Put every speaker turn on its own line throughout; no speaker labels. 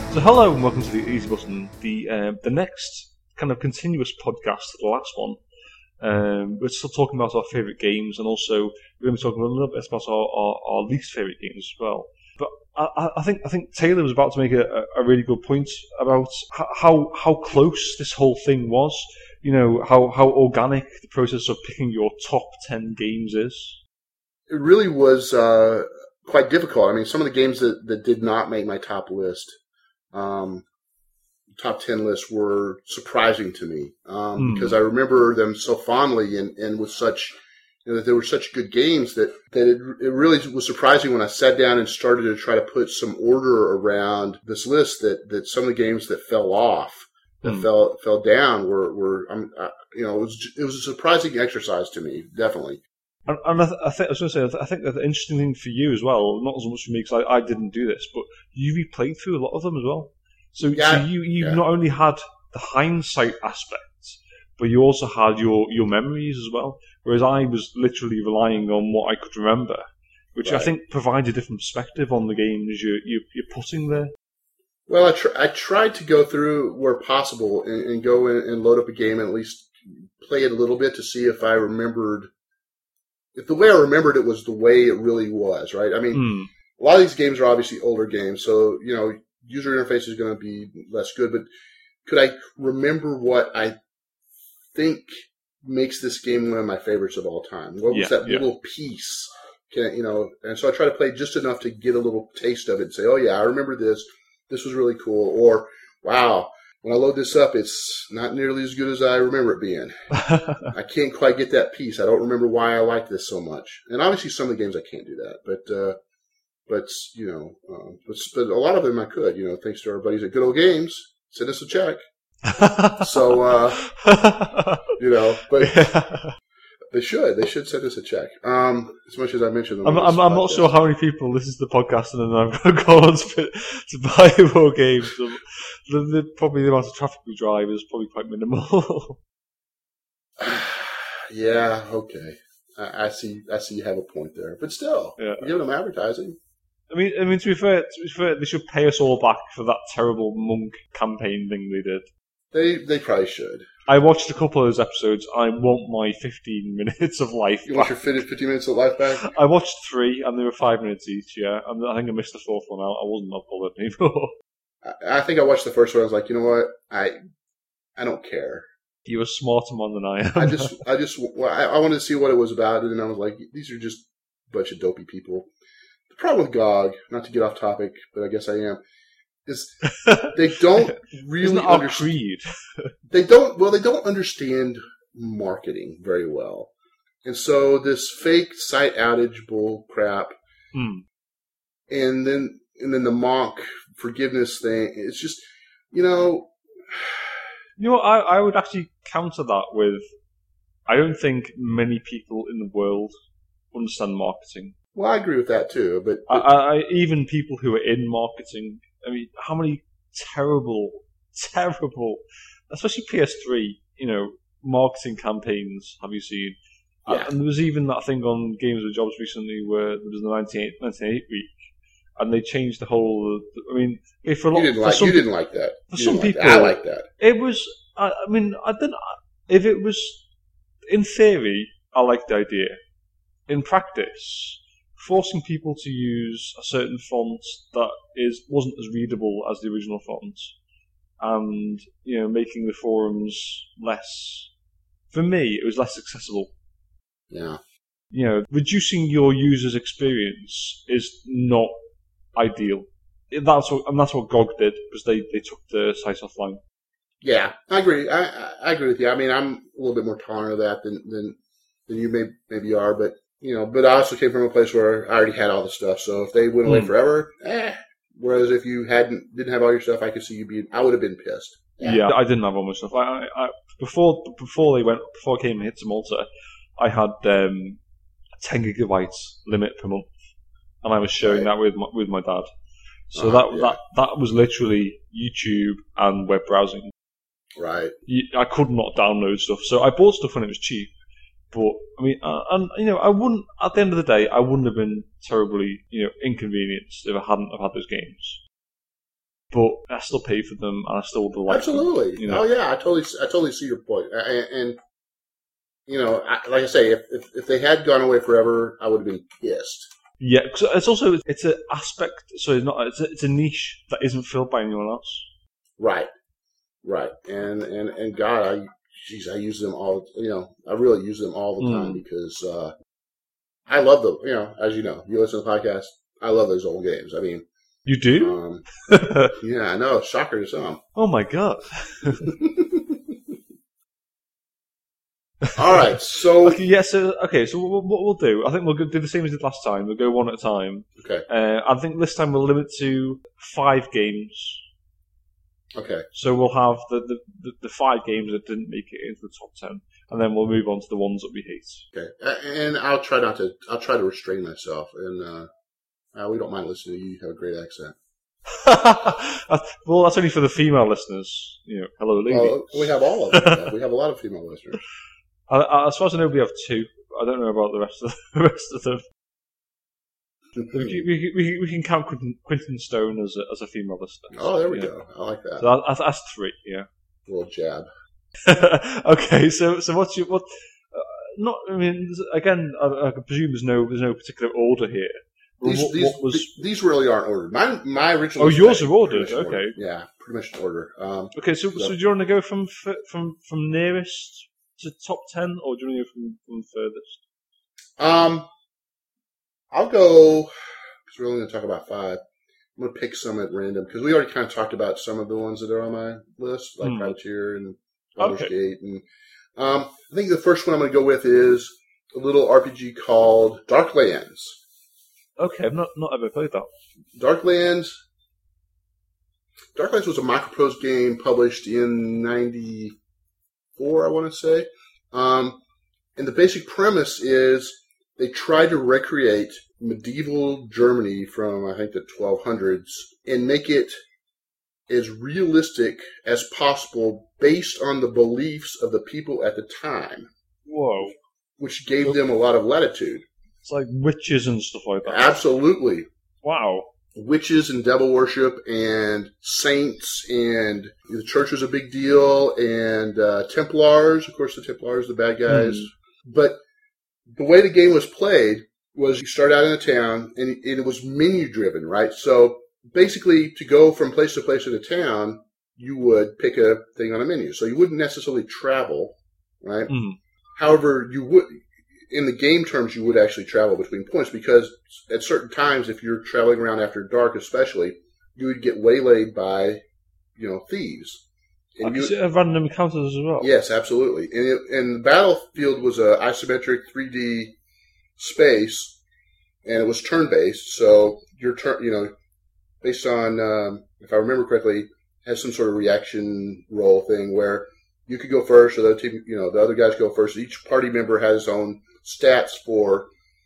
So hello and welcome to the Easy Button, the next kind of continuous podcast to the last one. We're still talking about our favourite games, and also we're going to be talking a little bit about our least favourite games as well. But I think Taylor was about to make a really good point about how close this whole thing was. You know, how organic the process of picking your top 10 games is.
It really was quite difficult. I mean, some of the games that did not make my top list, top 10 lists, were surprising to me because I remember them so fondly and with such, that they were such good games that it really was surprising when I sat down and started to try to put some order around this list that some of the games that fell off, that fell down were it was a surprising exercise to me, definitely.
And I think the interesting thing for you as well, not as much for me because I didn't do this, but you replayed through a lot of them as well. So you not only had the hindsight aspect, but you also had your memories as well. Whereas I was literally relying on what I could remember, which I think provides a different perspective on the games you're putting there.
Well, I tried to go through where possible and go in and load up a game and at least play it a little bit to see if I remembered. If the way I remembered it was the way it really was, right? I mean, a lot of these games are obviously older games, so, user interface is going to be less good, but could I remember what I think makes this game one of my favorites of all time? What was that little piece? And so I try to play just enough to get a little taste of it and say, oh yeah, I remember this. This was really cool. Or, wow, when I load this up, it's not nearly as good as I remember it being. I can't quite get that piece. I don't remember why I like this so much. And obviously some of the games I can't do that. But a lot of them I could, thanks to our buddies at Good Old Games. Send us a check. So, but they should send us a check. As much as I mentioned them.
I'm not sure how many people listen to the podcast and then I'm going to go on to buy more games. Probably the amount of traffic we drive is probably quite minimal.
Yeah, okay. I see you have a point there. But still, you're giving them advertising.
I mean, to be fair, they should pay us all back for that terrible Monk campaign thing they did.
They probably should.
I watched a couple of those episodes. I want my 15 minutes of life back.
You want your 15 minutes of life back?
I watched 3, and they were 5 minutes each, yeah. And I think I missed the 4th one out. I wasn't that bothered anymore.
I think I watched the first one. I was like, you know what? I don't care.
You're a smarter man than I am.
I wanted to see what it was about, and then I was like, these are just a bunch of dopey people. The problem with GOG, not to get off topic, but I guess I am, is they don't really understand. They don't understand marketing very well, and so this fake site outage bull crap, and then the mock forgiveness thing. It's just,
I would actually counter that with, I don't think many people in the world understand marketing.
Well, I agree with that too, but
even people who are in marketing, I mean, how many terrible, especially PS3, marketing campaigns have you seen?
Yeah.
And there was even that thing on Games with Jobs recently where there was the 1988 week, and they changed the whole. I mean, for a lot,
you didn't like that.
For some people,
I like that.
It was. I didn't. If it was, in theory, I liked the idea. In practice, forcing people to use a certain font that wasn't as readable as the original font, and making the forums less. For me, it was less accessible.
Yeah.
Reducing your user's experience is not ideal. That's what GOG did, because they took the site offline.
Yeah, I agree. I agree with you. I mean, I'm a little bit more tolerant of that than you maybe are, but but I also came from a place where I already had all the stuff. So if they went away forever, Whereas if you didn't have all your stuff, I could see you I would have been pissed.
Yeah, I didn't have all my stuff. Before I came here to Malta, I had 10 gigabytes limit per month, and I was sharing that with my dad. So that was literally YouTube and web browsing.
Right.
I could not download stuff, so I bought stuff when it was cheap. But I mean, I wouldn't. At the end of the day, I wouldn't have been terribly, inconvenienced if I hadn't have had those games. but I still pay for them and I still like
Absolutely.
them. You know?
Oh yeah, I totally see your point. And you know, like I say, if they had gone away forever, I would have been pissed.
Yeah, because it's an aspect. So it's a niche that isn't filled by anyone else.
Right. And God, I use them all. You know, I really use them all the time because I love them. You know, as you know, you listen to the podcast. I love those old games. I mean,
you do?
Yeah, I know. Shocker to some.
Oh my god.
All right, so
okay, so what we'll do, I think we'll do the same as we did last time. We'll go one at a time.
Okay.
I think this time we'll limit to 5 games.
Okay.
So we'll have the 5 games that didn't make it into the top 10, and then we'll move on to the ones that we hate.
Okay, and I'll try to restrain myself, and we don't mind listening to you. You have a great accent.
Well, that's only for the female listeners. You know, hello, lady.
Well, we have all of them. We have a lot of female listeners.
As far as I know, we have 2. I don't know about the rest of them. We can count Quentin Stone as a female listener.
Oh, there we go. I like that.
So that's 3. Yeah.
A little jab.
Okay, so what? Not. I mean, again, I presume there's no particular order here.
These really aren't ordered. My original.
Oh, yours are ordered. Okay.
Yeah, pretty much in order.
Okay, so do you want to go from nearest to top 10, or do you want to go from furthest?
I'll go, because we're only going to talk about 5. I'm going to pick some at random, because we already kind of talked about some of the ones that are on my list, like Privateer and Baldur's Gate. And I think the first one I'm going to go with is a little RPG called Darklands.
Okay, I've not ever played that.
Darklands was a microprose game published in 94, I want to say. And the basic premise is they try to recreate medieval Germany from, I think, the 1200s and make it as realistic as possible based on the beliefs of the people at the time.
Whoa.
Which gave them a lot of latitude.
It's like witches and stuff like that.
Absolutely.
Wow.
Witches and devil worship and saints, and the church was a big deal, and Templars. Of course, the Templars, the bad guys. But the way the game was played was you start out in a town, and it was menu-driven, right? So basically, to go from place to place in a town, you would pick a thing on a menu. So you wouldn't necessarily travel, right? However, you would, in the game terms, you would actually travel between points, because at certain times, if you're traveling around after dark especially, you would get waylaid by, thieves.
And you have random encounters as well.
Yes, absolutely. And the battlefield was a isometric 3D space, and it was turn-based. So your turn, based on, if I remember correctly, has some sort of reaction roll thing where you could go first, or the team, the other guys go first. Each party member has his own stats for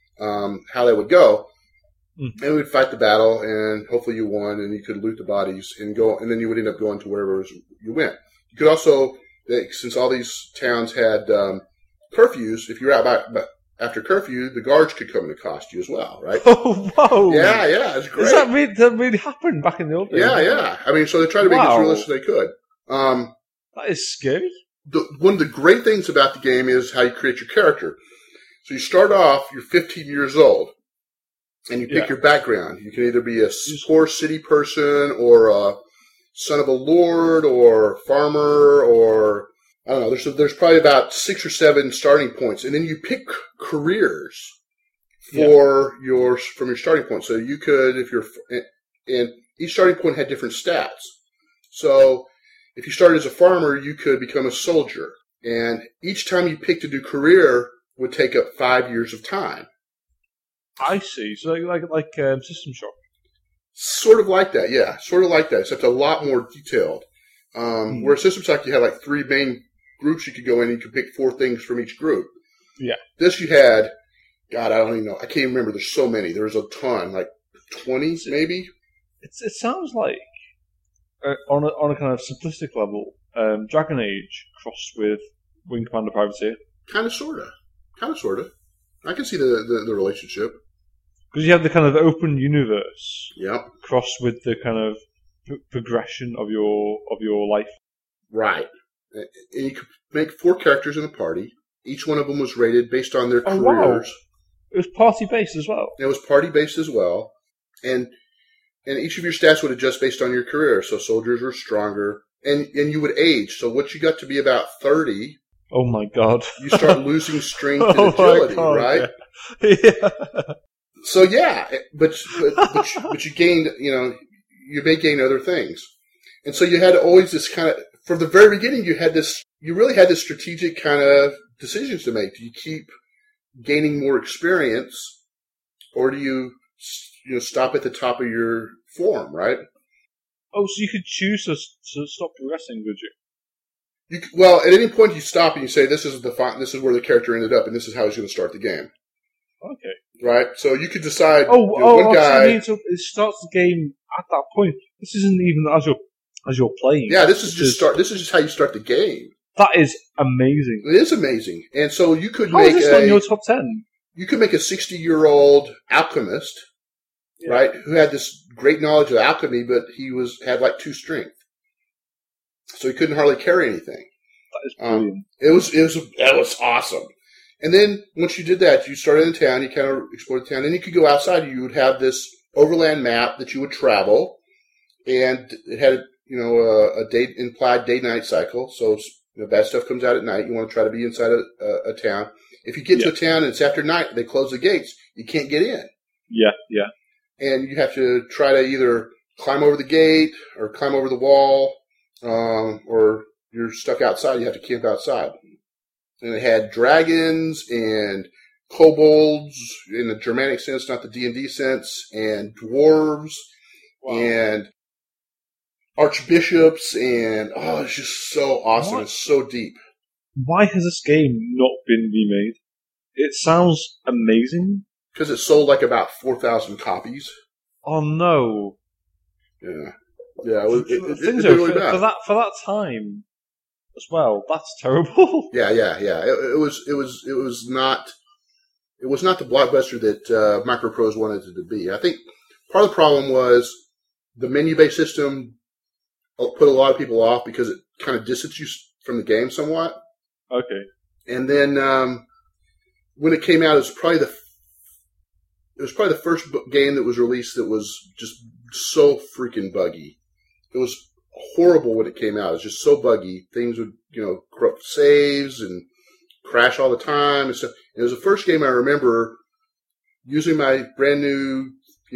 how they would go. And we'd fight the battle, and hopefully you won, and you could loot the bodies and go, and then you would end up going to wherever you went. You could also, since all these towns had curfews, if you're out after curfew, the guards could come and accost you as well, right?
Oh, whoa!
Yeah, it's great.
Does that really happen back in the old days?
Yeah. I mean, so they try to make it as realistic as they could.
That is scary.
One of the great things about the game is how you create your character. So you start off, you're 15 years old, and you pick your background. You can either be a poor city person, or a son of a lord, or farmer, or I don't know. There's probably about 6 or 7 starting points, and then you pick careers from your starting point. So you could, and each starting point had different stats. So if you started as a farmer, you could become a soldier, and each time you picked a new career would take up 5 years of time.
I see. So like System Shock.
Sort of like that, yeah. Sort of like that, except a lot more detailed. Where System Shock, you had like 3 main groups you could go in, and you could pick 4 things from each group.
Yeah.
This you had, God, I don't even know. I can't even remember. There's so many. There's a ton, like 20 maybe. It
sounds like on a kind of simplistic level, Dragon Age crossed with Wing Commander Privateer.
Kind of, sorta. I can see the relationship.
Because you have the kind of open universe
Yep.
crossed with the kind of progression of your life.
Right. And you could make 4 characters in the party. Each one of them was rated based on their
Oh,
careers.
wow. It was party based as well.
It was party based as well, and each of your stats would adjust based on your career. So soldiers were stronger, and you would age. So once you got to be about 30,
oh my god,
you start losing strength and agility,
God,
right?
Yeah.
So yeah, but you gained, you may gain other things, and so you had always this kind of, from the very beginning, you really had this strategic kind of decisions to make. Do you keep gaining more experience, or do you stop at the top of your form, right?
Oh, so you could choose to stop progressing, could you?
Well, at any point you stop and you say, this is where the character ended up, and this is how he's going to start the game.
Okay.
Right? So you could decide.
One guy. So it starts the game at that point. This isn't even as you're playing.
Yeah, this is just how you start the game.
That is amazing.
It is amazing, and so you could
How
make
is this not in your top 10?
You could make a 60-year-old alchemist, right, who had this great knowledge of alchemy, but he had like 2 strength, so he couldn't hardly carry anything.
That is brilliant.
That was awesome. And then once you did that, you started in the town, you kind of explored the town, then you could go outside. You would have this overland map that you would travel, and it had a implied day-night cycle. So bad stuff comes out at night. You want to try to be inside a town. If you get to a town and it's after night, they close the gates. You can't get in.
Yeah.
And you have to try to either climb over the gate or climb over the wall, or you're stuck outside. You have to camp outside. And it had dragons and kobolds in the Germanic sense, not the D&D sense, and dwarves, and archbishops, and it's just so awesome. It's so deep.
Why has this game not been remade? It sounds amazing.
Because it sold like about 4,000 copies.
Oh no!
Yeah. It did
really bad for that time as well. That's terrible.
Yeah. It was not the blockbuster that Microprose wanted it to be. I think part of the problem was the menu-based system put a lot of people off because it kind of distanced you from the game somewhat.
Okay.
And then when it came out, it was probably the first game that was released that was just so freaking buggy. It was horrible when it came out. It was just so buggy. Things would, corrupt saves and crash all the time and stuff. And it was the first game I remember using my brand new,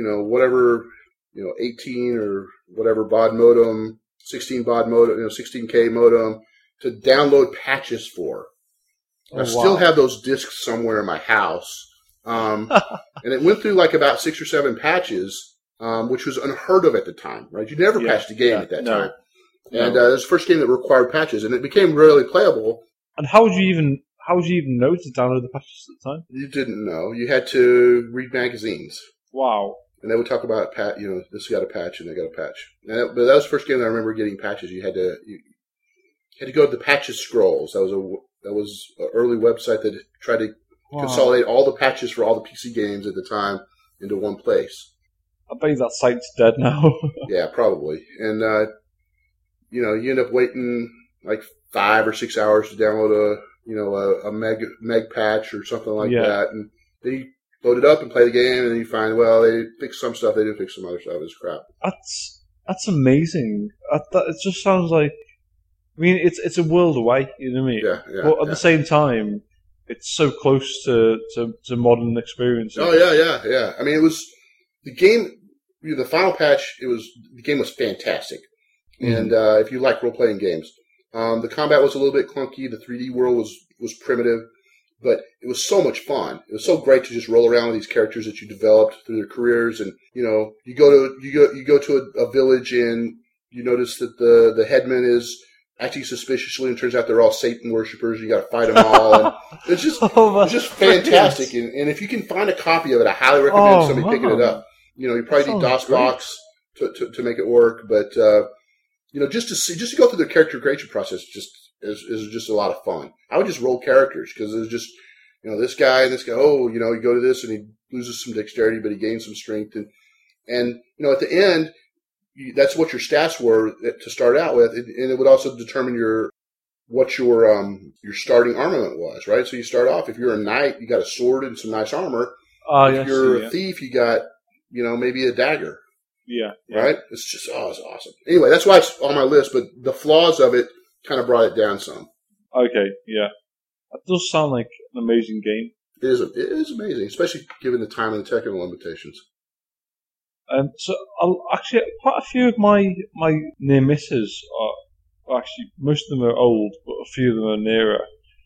18 or whatever baud modem, 16 baud modem, 16K modem to download patches for. I still have those discs somewhere in my house. And it went through like about 6 or 7 patches, which was unheard of at the time, right? You never patched a game at that time. And it was the first game that required patches, and it became really playable.
And how would you even know to download the patches at the time?
You didn't know. You had to read magazines.
Wow.
And they would talk about, this got a patch and they got a patch. But that was the first game that I remember getting patches. You had to go to the Patches Scrolls. That was an early website that tried to consolidate all the patches for all the PC games at the time into one place.
I bet that site's dead now.
Yeah, probably. And, you end up waiting like 5 or 6 hours to download a meg patch or something like that. And then you load it up and play the game, and then you find, they fixed some stuff, they didn't fix some other stuff. It's crap.
That's amazing. It just sounds like, it's a world away, you know what I mean?
Yeah.
But at the same time, it's so close to modern experiences.
Oh, yeah. I mean, it was the game. The final patch. The game was fantastic, and if you like role playing games, the combat was a little bit clunky. The 3D world was primitive, but it was so much fun. It was so great to just roll around with these characters that you developed through their careers, and you go to a village and you notice that the headman is acting suspiciously, and turns out they're all Satan worshippers. You got to fight them all. And it's just fantastic. And if you can find a copy of it, I highly recommend somebody picking it up. You probably need DOSBox to make it work, but just to go through the character creation process is just a lot of fun. I would just roll characters because it was just this guy and this guy. You go to this and he loses some dexterity, but he gains some strength, and at the end that's what your stats were to start out with, and it would also determine what your starting armament was, right? So you start off, if you're a knight, you got a sword and some nice armor. If you're a thief, you got, maybe a dagger.
Yeah.
Right? It's just, it's awesome. Anyway, that's why it's on my list, but the flaws of it kind of brought it down some.
Okay, yeah. That does sound like an amazing game.
It is amazing, especially given the time and the technical limitations.
So, actually, quite a few of my near misses are actually, most of them are old, but a few of them are nearer.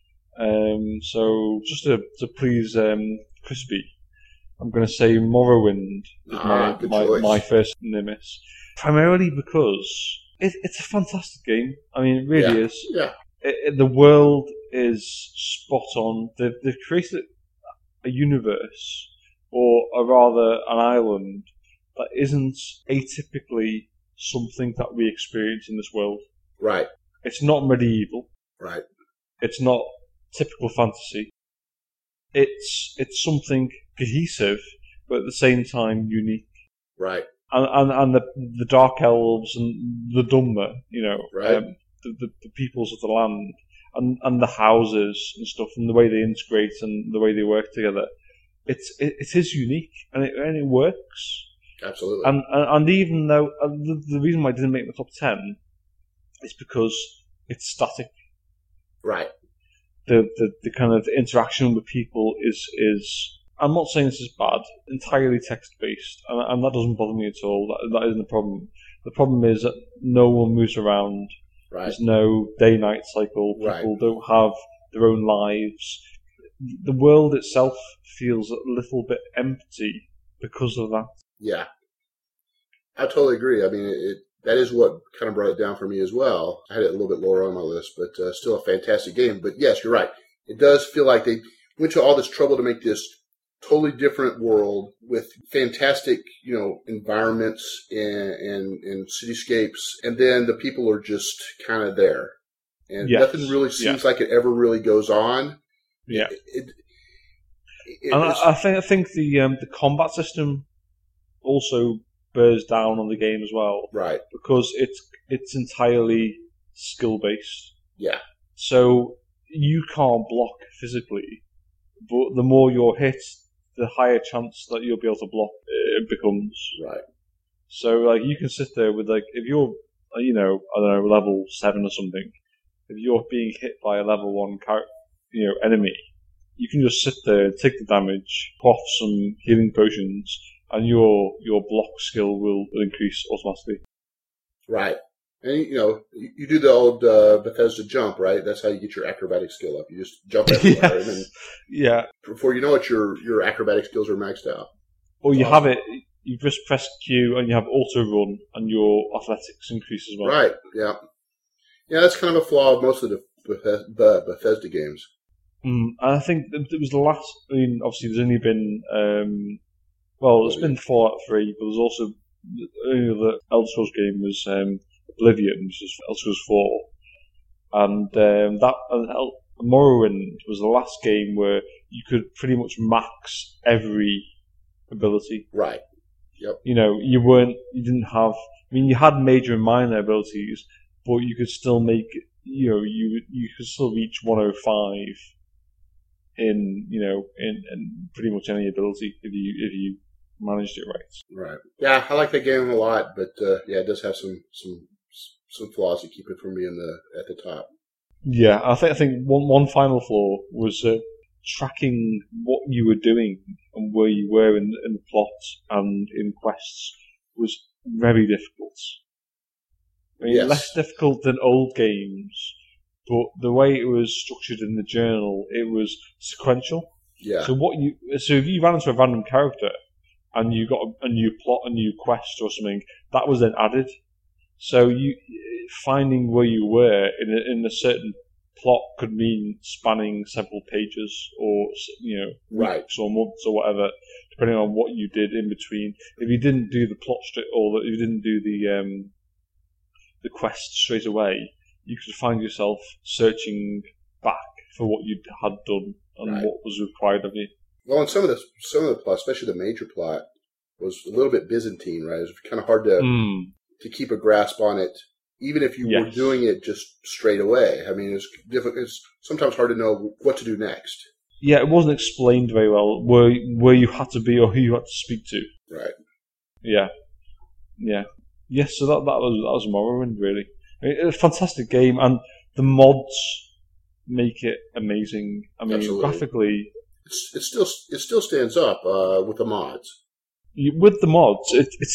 So, just to please Crispy, I'm going to say Morrowind is my first near miss. Primarily because it's a fantastic game. I mean, it really is.
Yeah.
The world is spot on. They've created a universe, or rather an island, that isn't atypically something that we experience in this world.
Right.
It's not medieval.
Right.
It's not typical fantasy. It's something cohesive, but at the same time unique.
Right.
And the dark elves and the Dunmer,
right.
The peoples of the land, and the houses and stuff, and the way they integrate and the way they work together. It is unique, and it works.
Absolutely.
And even though the reason why I didn't make the top 10 is because it's static.
Right.
The kind of interaction with people is I'm not saying this is bad, entirely text based, and that doesn't bother me at all. That isn't the problem. The problem is that no one moves around.
Right.
There's no day-night cycle. People don't have their own lives. The world itself feels a little bit empty because of that.
Yeah, I totally agree. I mean, that is what kind of brought it down for me as well. I had it a little bit lower on my list, but still a fantastic game. But yes, you're right. It does feel like they went to all this trouble to make this totally different world with fantastic, environments and cityscapes, and then the people are just kind of there, and nothing really seems like it ever really goes on.
Yeah, I think the combat system also bears down on the game as well,
right?
Because it's entirely skill based.
Yeah.
So you can't block physically, but the more you're hit, the higher chance that you'll be able to block it becomes.
Right.
So, you can sit there with, if you're, I don't know, level 7 or something, if you're being hit by a level 1 enemy, you can just sit there, take the damage, pop some healing potions, and your block skill will increase automatically.
Right. And, you do the old Bethesda jump, right? That's how you get your acrobatic skill up. You just jump everywhere. And then before you know it, your acrobatic skills are maxed out.
Well, you have it. You just press Q and you have auto run, and your athletics increase as well.
Right, yeah. Yeah, that's kind of a flaw of most of the Bethesda games.
And I think it was the last. I mean, obviously, there's only been. There's been Fallout 3, but there's also. The Elder Scrolls game was Oblivion, which is Elder Scrolls 4. And Morrowind was the last game where you could pretty much max every ability.
Right. Yep.
You didn't have. I mean, you had major and minor abilities, but you could still make. You could still reach 105 in pretty much any ability if you managed it right.
Right. Yeah, I like that game a lot, but it does have some flaws that keep it from being at the top.
Yeah, I think one final flaw was tracking what you were doing and where you were in the plot and in quests was very difficult. I mean, less difficult than old games, but the way it was structured in the journal, it was sequential.
Yeah.
So if you ran into a random character and you got a new plot, a new quest or something, that was then added. So finding where you were in a certain plot could mean spanning several pages or weeks or months or whatever, depending on what you did in between. If you didn't do the plot or if you didn't do the quest straight away, you could find yourself searching back for what you had done and what was required of you.
Well, and some of the plot, especially the major plot, was a little bit Byzantine, right? It was kind of hard to to keep a grasp on it, even if you were doing it just straight away. I mean, it's difficult. It's sometimes hard to know what to do next.
Yeah, it wasn't explained very well where you had to be or who you had to speak to.
Right.
Yeah. Yes, so that was Morrowind, really. I mean, it's a fantastic game, and the mods make it amazing. I mean,
Absolutely.
Graphically,
it still stands up with the mods.
With the mods,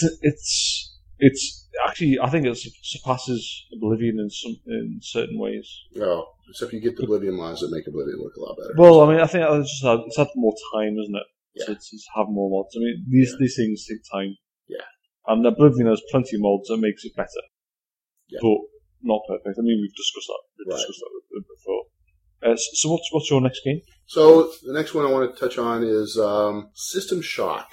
it's actually, I think it surpasses Oblivion in certain ways.
Oh, except you get the Oblivion mods that make Oblivion look a lot better.
Well, I mean, I think it's had more time, isn't it?
Yeah.
To have more mods. I mean, these things take time.
Yeah.
And Oblivion has plenty of mods that makes it better.
Yeah.
But not perfect. I mean, we've discussed that before. So what's your next game?
So the next one I want to touch on is System Shock.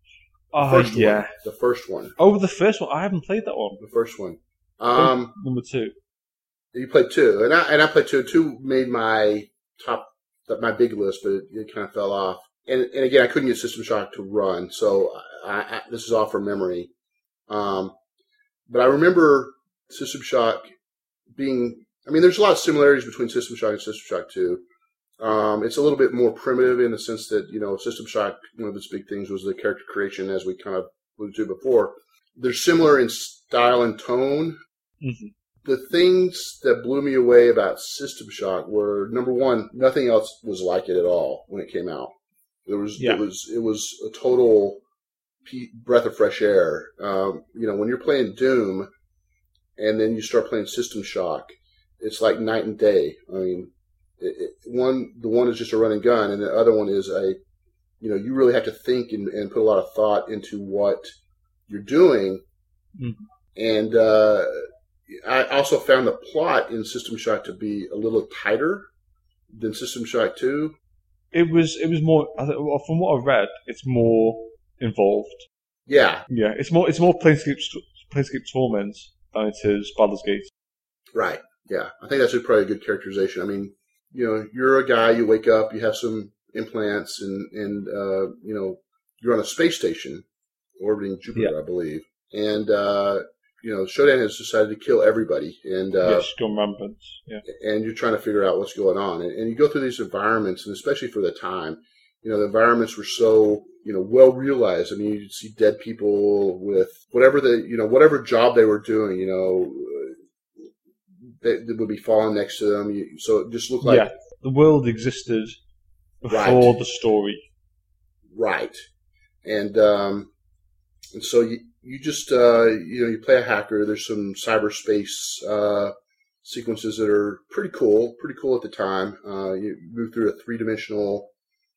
The first one.
Oh, the first one. I haven't played that one.
The first one.
Number 2.
You played 2, and I played 2. 2 made my big list, but it kind of fell off. And again, I couldn't get System Shock to run, so this is all from memory. But I remember System Shock being. I mean, there's a lot of similarities between System Shock and System Shock 2. It's a little bit more primitive in the sense that, System Shock, one of its big things was the character creation, as we kind of alluded to before. They're similar in style and tone.
Mm-hmm.
The things that blew me away about System Shock were, number one, nothing else was like it at all when it came out. It was a total breath of fresh air. When you're playing Doom and then you start playing System Shock, it's like night and day. I mean, the one is just a run and gun, and the other one is you really have to think and put a lot of thought into what you're doing.
Mm-hmm.
And I also found the plot in System Shock to be a little tighter than System Shock 2. It
was more, from what I've read, it's more involved.
Yeah.
Yeah, it's more Planescape Torment than it is Baldur's Gate.
Right. Yeah, I think that's probably a good characterization. I mean, you're a guy, you wake up, you have some implants, and you're on a space station orbiting Jupiter, I believe. And, Shodan has decided to kill everybody. And,
yes, gone rampant. Yeah.
And you're trying to figure out what's going on. And you go through these environments, and especially for the time, the environments were so, well realized. I mean, you'd see dead people with whatever job they were doing, that would be falling next to them. So it just looked like
the world existed before the story.
Right. And so you just you play a hacker. There's some cyberspace sequences that are pretty cool at the time. You move through a 3-dimensional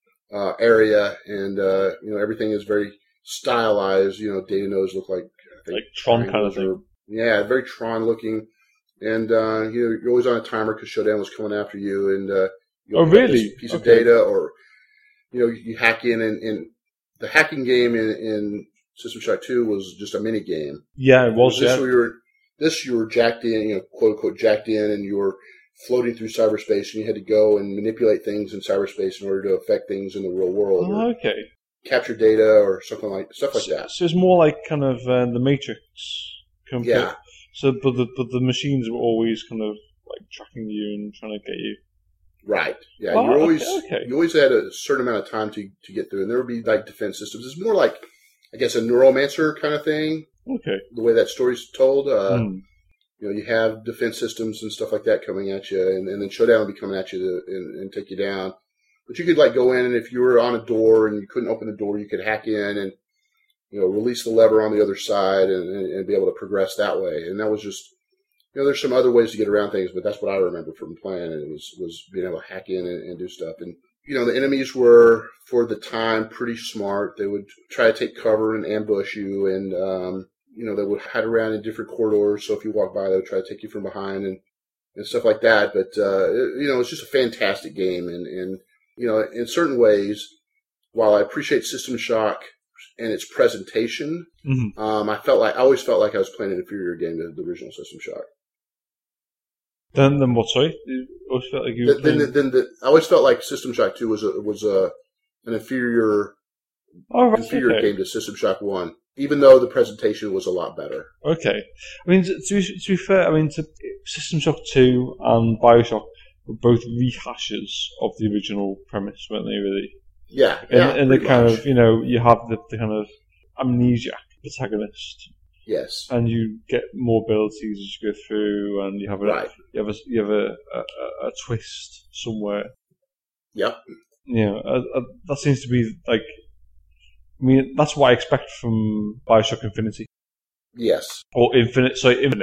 area, and everything is very stylized. Data nodes look like
Tron kind of thing.
Yeah, very Tron looking. And you're always on a timer because Shodan was coming after you, and
you really?
Piece of data, or you hack in, and the hacking game in System Shock 2 was just a mini game.
Yeah, it was.
You were jacked in, quote unquote jacked in, and you were floating through cyberspace, and you had to go and manipulate things in cyberspace in order to affect things in the real world.
Oh, okay.
Capture data or stuff like that.
So it's more like kind of the Matrix.
Yeah.
So, but the machines were always kind of like tracking you and trying to get you.
Right. Yeah. You always had a certain amount of time to get through, and there would be like defense systems. It's more like, I guess, a Neuromancer kind of thing.
Okay.
The way that story's told, you have defense systems and stuff like that coming at you, and then Shodan would be coming at you and take you down. But you could go in, and if you were on a door and you couldn't open the door, you could hack in and release the lever on the other side and be able to progress that way. And that was just, there's some other ways to get around things, but that's what I remember from playing. And it was being able to hack in and do stuff. And, the enemies were, for the time, pretty smart. They would try to take cover and ambush you. And, they would hide around in different corridors. So if you walk by, they would try to take you from behind and stuff like that. But, it's just a fantastic game. And in certain ways, while I appreciate System Shock and its presentation, I always felt like I was playing an inferior game to the original System Shock.
Then what? Sorry, you always felt like you.
I always felt like System Shock 2 was an inferior game to System Shock 1. even though the presentation was a lot better.
Okay. I mean, to be fair, I mean, System Shock 2 and Bioshock were both rehashes of the original premise, weren't they, really?
Yeah.
And the kind of, you have the kind of amnesiac protagonist.
Yes.
And you get more abilities as you go through, and you have a twist somewhere.
Yep.
That seems to be like. I mean, that's what I expect from Bioshock Infinity.
Yes.
Or Infinite.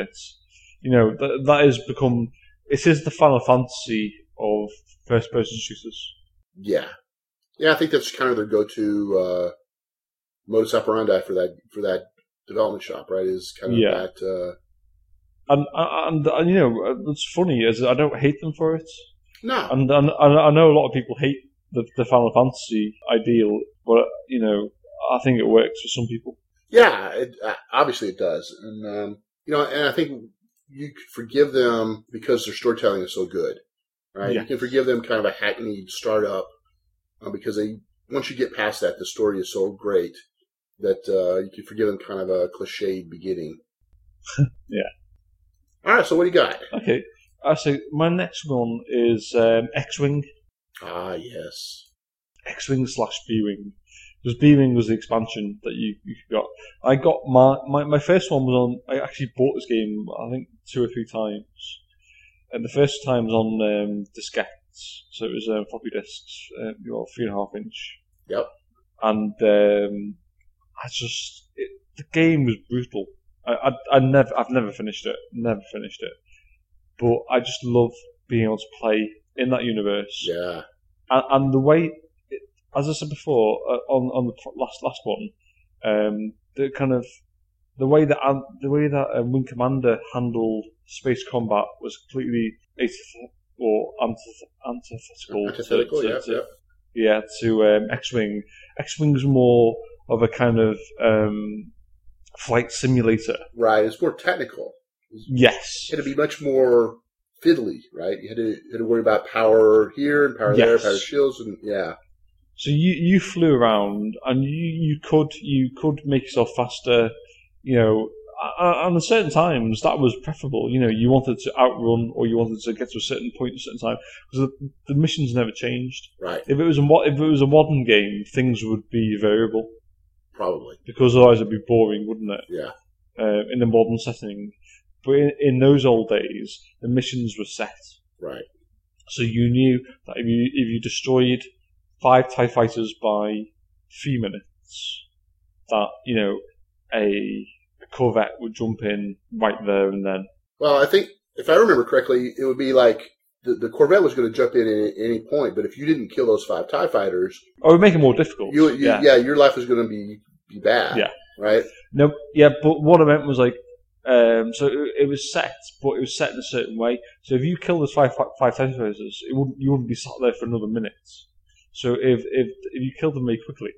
That has become. It is the Final Fantasy of first-person shooters.
Yeah. Yeah, I think that's kind of their go-to modus operandi for that development shop, right? Is kind of that.
And what's funny is I don't hate them for it.
No.
And I know a lot of people hate the Final Fantasy ideal, but I think it works for some people.
Yeah, obviously it does, and and I think you could forgive them because their storytelling is so good, right? Yeah. You can forgive them kind of a hackneyed startup because once you get past that, the story is so great that you can forgive them kind of a cliched beginning.
Yeah.
All right, so what do you got?
Okay, so my next one is X-Wing.
Ah, yes.
X-Wing / B-Wing. Because B-Wing was the expansion that you got. I got my first one was on. I actually bought this game, I think 2 or 3 times. And the first time was on diskettes, so it was floppy disks, 3.5 inch.
Yep.
And the game was brutal. I've never finished it. But I just love being able to play in that universe.
Yeah.
And the way, as I said before, on the last one, the way that Wing Commander handled space combat was completely antithetical to X-Wing. X-Wing was more of a kind of flight simulator.
Right, it's more technical.
Yes.
It had to be much more fiddly, right? You had to worry about power here and power there, power shields, and yeah.
So you flew around, and you could make yourself faster, and at certain times that was preferable. You wanted to outrun, or you wanted to get to a certain point at a certain time, because the missions never changed.
Right.
If it was a modern game, things would be variable.
Probably. Because
otherwise it'd be boring, wouldn't it?
Yeah.
In a modern setting. But in those old days, the missions were set.
Right.
So you knew that if you destroyed 5 TIE fighters by 3 minutes, that, a Corvette would jump in right there and then.
Well, I think, if I remember correctly, it would be like the Corvette was going to jump in at any point, but if you didn't kill those 5 TIE fighters...
Oh, it would make it more difficult.
Your life was going to be bad.
Yeah.
Right?
No, yeah, but what I meant was like, so it was set, but it was set in a certain way. So if you kill those 5 TIE fighters, you wouldn't be sat there for another minute. So if you killed them very quickly,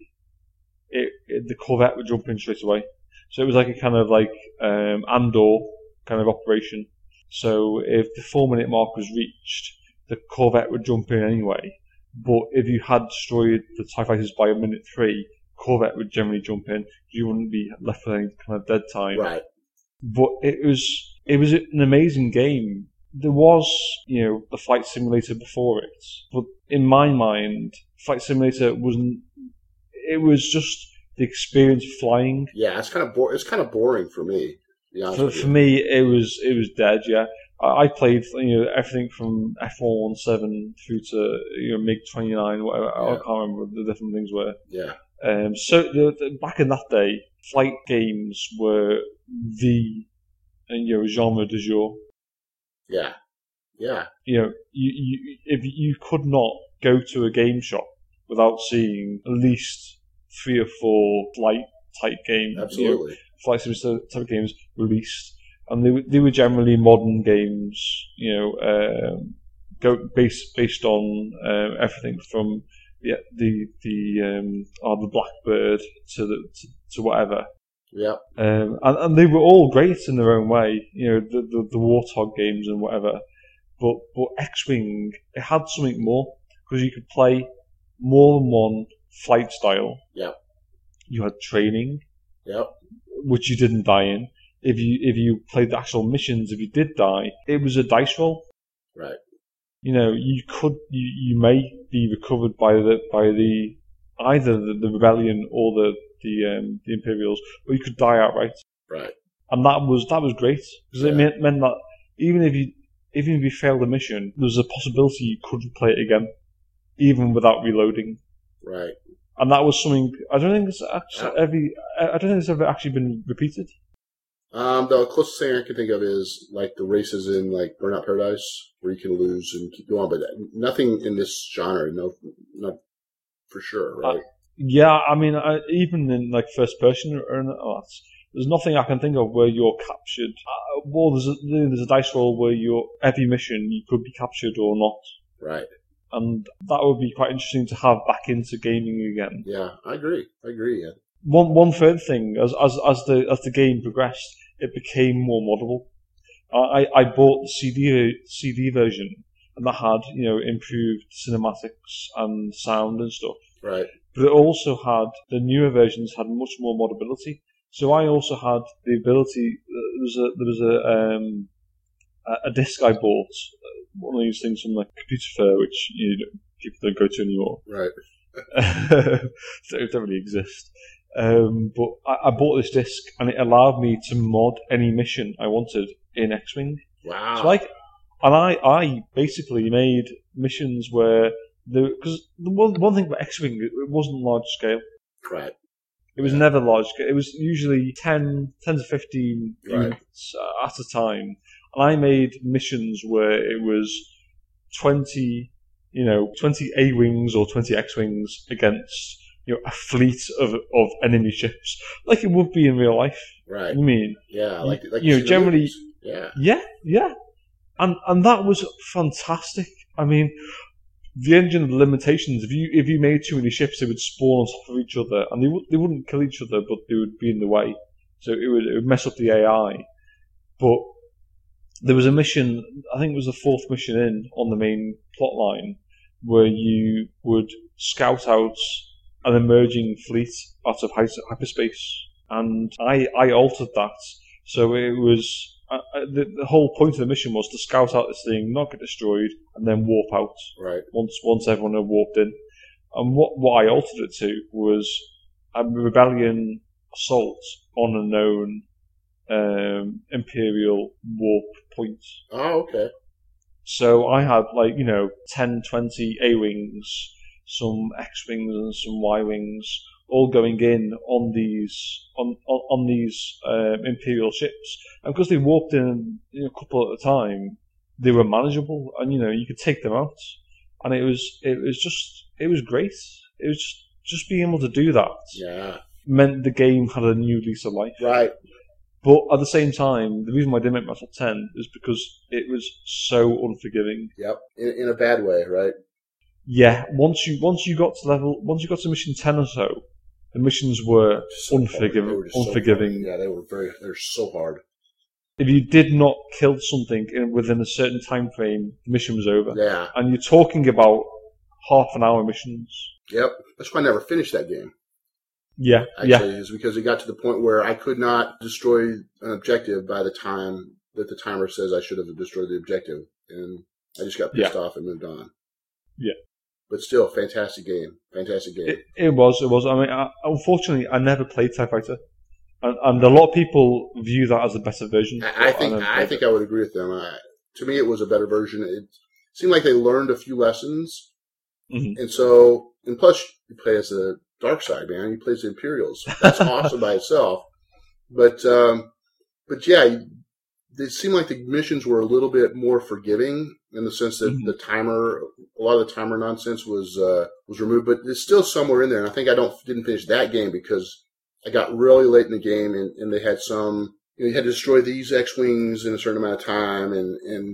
the Corvette would jump in straight away. So it was like a kind of like Andor kind of operation. So if the 4-minute mark was reached, the Corvette would jump in anyway. But if you had destroyed the TIE fighters by 1:03, Corvette would generally jump in. You wouldn't be left with any kind of dead time.
Right.
But it was an amazing game. There was, the flight simulator before it, but in my mind, flight simulator wasn't. It was just the experience of flying.
Yeah, it's kind of boring for me.
For me, it was dead. Yeah, I played everything from F117 through to MiG-29, whatever. Yeah. I can't remember what the different things were.
Yeah.
So back in that day, flight games were the genre du jour.
Yeah, yeah.
You could not go to a game shop without seeing at least 3 or 4 flight type games.
Absolutely.
Flight simulator type games released, and they were generally modern games. Based on everything from the Blackbird to whatever.
Yeah.
And they were all great in their own way, the Warthog games and whatever. But X-Wing, it had something more, because you could play more than one flight style.
Yeah.
You had training.
Yep.
which you didn't die in. If you played the actual missions, if you did die, it was a dice roll.
Right.
You may be recovered by either the rebellion or the Imperials, or you could die outright.
Right.
And that was great because it meant that even if you failed a mission, there was a possibility you could play it again, even without reloading.
Right.
And that was something I don't think it's ever actually been repeated.
The closest thing I can think of is like the races in like Burnout Paradise, where you can lose and keep going, but nothing in this genre. No, not for sure, right?
Yeah, I mean, even in like first person or there's nothing I can think of where you're captured. Well, there's a dice roll where every mission you could be captured or not.
Right.
And that would be quite interesting to have back into gaming again.
Yeah, I agree. Yeah.
One third thing, as the game progressed, it became more moddable. I bought the CD version, and that had improved cinematics and sound and stuff.
Right.
But it also had the newer versions had much more modability. So I also had the ability. There was a disc I bought, one of these things from like Computer Fair, which people don't go to anymore.
Right.
So it don't really exist. But I bought this disc, and it allowed me to mod any mission I wanted in X-Wing.
Wow.
So I basically made missions where because the one thing about X-Wing, it wasn't large scale.
Right.
It was never large scale. It was usually 10 to 15
Right.
units at a time. And I made missions where it was 20 A-Wings or 20 X-Wings against a fleet of enemy ships, like it would be in real life.
Right.
I mean,
yeah, like
generally,
yeah,
and that was fantastic. I mean, the engine of the limitations. If you made too many ships, they would spawn on top of each other, and they wouldn't kill each other, but they would be in the way. So it would mess up the AI. But there was a mission, I think it was the fourth mission on the main plot line, where you would scout out an emerging fleet out of hyperspace, and I altered that. So it was the whole point of the mission was to scout out this thing, not get destroyed, and then warp out.
Right.
Once everyone had warped in, and what I altered it to was a rebellion assault on a known Imperial warp point.
Oh, okay.
So I had 10, 20 A-Wings, some X-Wings and some Y-Wings, all going in on these Imperial ships. And because they warped in a couple at a time, they were manageable, and you could take them out. And it was great. It was just being able to do that.
Yeah.
Meant the game had a new lease of life.
Right.
But at the same time, the reason why I didn't make my top 10 is because it was so unforgiving.
Yep. In a bad way, right?
Yeah. Once you got to mission 10 or so, the missions were unforgiving.
Yeah, they were so hard.
If you did not kill something within a certain time frame, the mission was over.
Yeah.
And you're talking about half-an-hour missions.
Yep. That's why I never finished that game.
Yeah.
Actually, is because it got to the point where I could not destroy an objective by the time that the timer says I should have destroyed the objective. And I just got pissed off and moved on.
Yeah.
But still, fantastic game. Fantastic game.
It was. I mean, unfortunately, I never played TIE Fighter. And a lot of people view that as a better version.
I think I would agree with them. To me, it was a better version. It seemed like they learned a few lessons.
Mm-hmm.
And plus, you play as the dark side, man. You play as the Imperials. That's awesome by itself. But yeah, it seemed like the missions were a little bit more forgiving in the sense that a lot of the timer nonsense was removed. But it's still somewhere in there. And I think I didn't finish that game because I got really late in the game, and they had you had to destroy these X-Wings in a certain amount of time, and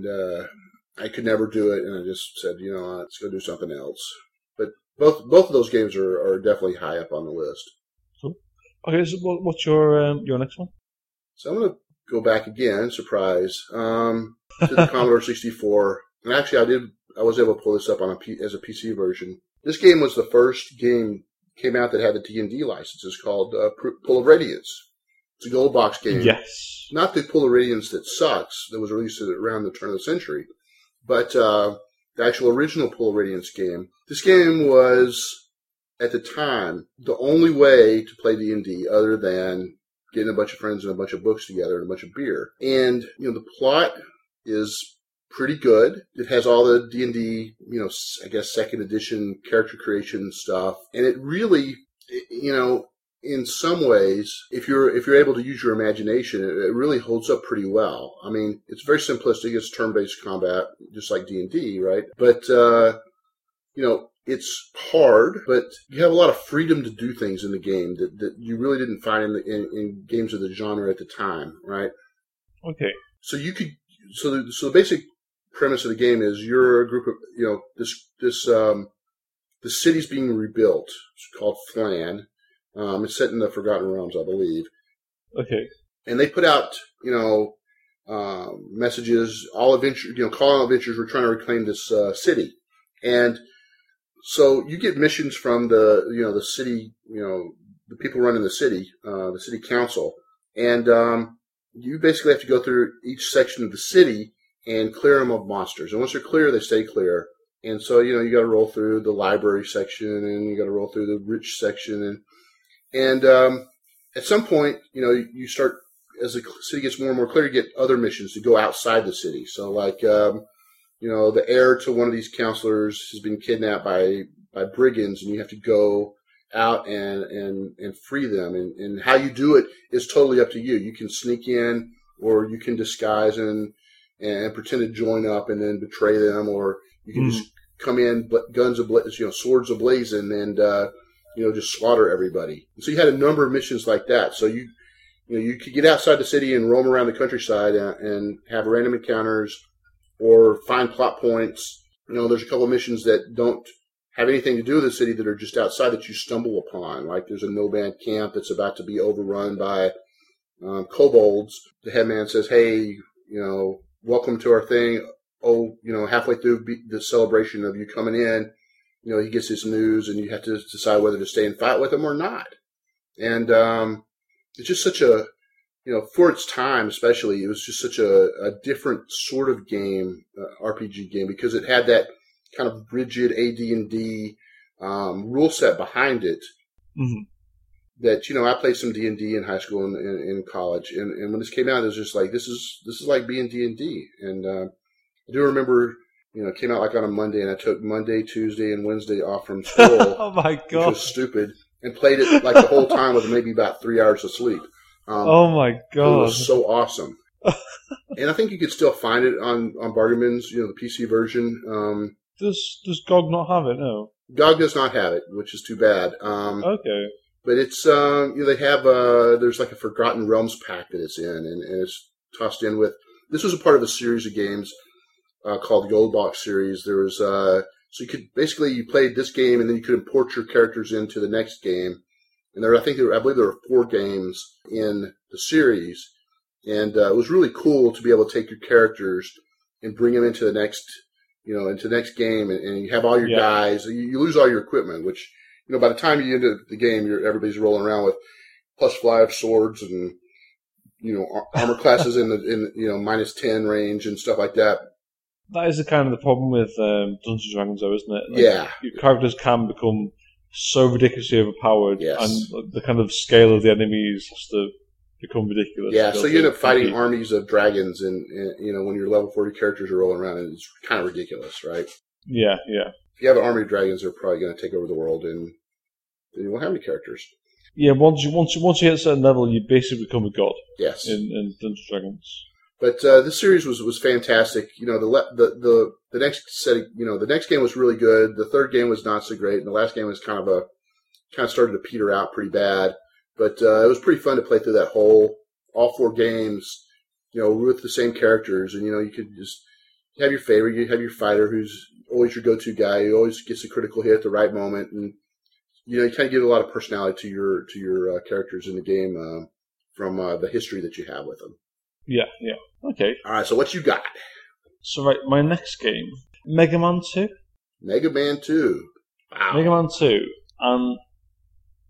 I could never do it, and I just said, let's go do something else. But both of those games are definitely high up on the list. Cool.
Okay, so what's your next one?
So I'm going to go back again, surprise, to the Commodore 64. And actually, I was able to pull this up as a PC version. This game was the first game came out that had the D&D license. It's called Pull of Radiance. It's a gold box game.
Yes.
Not the Pool of Radiance that sucks, that was released around the turn of the century, but the actual original Pool of Radiance game. This game was, at the time, the only way to play D&D other than getting a bunch of friends and a bunch of books together and a bunch of beer. And, the plot is pretty good. It has all the D&D, I guess second edition character creation stuff. And it really, in some ways, if you're able to use your imagination, it really holds up pretty well. I mean, it's very simplistic. It's turn-based combat, just like D&D, right? But, it's hard, but you have a lot of freedom to do things in the game that you really didn't find in games of the genre at the time, right?
Okay.
So you could, so the basic premise of the game is you're a group of, the city's being rebuilt. It's called Flan. It's set in the Forgotten Realms, I believe.
Okay.
And they put out, messages, all adventures, calling all adventures, we're trying to reclaim this city. And so you get missions from the city, the people running the city council. And you basically have to go through each section of the city and clear them of monsters. And once they're clear, they stay clear. And so, you got to roll through the library section and you got to roll through the rich section. And at some point, you start, as the city gets more and more clear, you get other missions to go outside the city. So like, the heir to one of these counselors has been kidnapped by brigands, and you have to go out and free them. And how you do it is totally up to you. You can sneak in, or you can disguise and pretend to join up and then betray them, or you can just come in, guns swords ablazing, and just slaughter everybody. And so you had a number of missions like that. So you could get outside the city and roam around the countryside and have random encounters, or find plot points. There's a couple of missions that don't have anything to do with the city that are just outside that you stumble upon. Like there's a no-band camp that's about to be overrun by kobolds. The headman says, hey, welcome to our thing. Oh, halfway through the celebration of you coming in, he gets his news, and you have to decide whether to stay and fight with him or not. And it's just such a, for its time especially, it was just such a different sort of game, RPG game, because it had that kind of rigid AD&D rule set behind it. Mm-hmm. That, I played some D&D in high school and in college, and when this came out, it was just like, this is like being D&D. And I do remember, it came out like on a Monday, and I took Monday, Tuesday, and Wednesday off from school.
Oh my God.
Which was stupid, and played it like the whole time with maybe about 3 hours of sleep.
Oh my God.
It was so awesome. And I think you could still find it on Bargain Bins, the PC version.
Does GOG not have it? No.
GOG does not have it, which is too bad.
Okay.
But it's, they have, there's like a Forgotten Realms pack that it's in, and it's tossed in with, this was a part of a series of games called the Gold Box series. There was, so you could, basically you played this game, and then you could import your characters into the next game. And I believe there were 4 games in the series. And it was really cool to be able to take your characters and bring them into the next, into the next game, and you have all your guys. You lose all your equipment, which, by the time you end the game, everybody's rolling around with +5 swords and, armor classes in -10 range and stuff like that.
That is the problem with Dungeons & Dragons, though, isn't it?
Yeah.
Your characters can become so ridiculously overpowered,
yes.
And the kind of scale of the enemies has to become ridiculous.
Yeah, so you end up fighting armies of dragons, and when your level 40 characters are rolling around, and it's kind of ridiculous, right?
Yeah.
If you have an army of dragons, they're probably going to take over the world, and you won't have any characters. Yeah,
once you hit a certain level, you basically become a god.
Yes.
In Dungeons & Dragons.
But this series was fantastic. The next set, the next game was really good. The third game was not so great, and the last game was kind of started to peter out pretty bad. But it was pretty fun to play through all 4 games, with the same characters, and you could just have your favorite. You have your fighter who's always your go-to guy. He always gets a critical hit at the right moment, and you kind of give a lot of personality to your characters in the game from the history that you have with them.
Yeah. Okay.
All right, so what you got?
So, right, my next game, Mega Man 2.
Mega Man 2. Wow.
Mega Man 2. And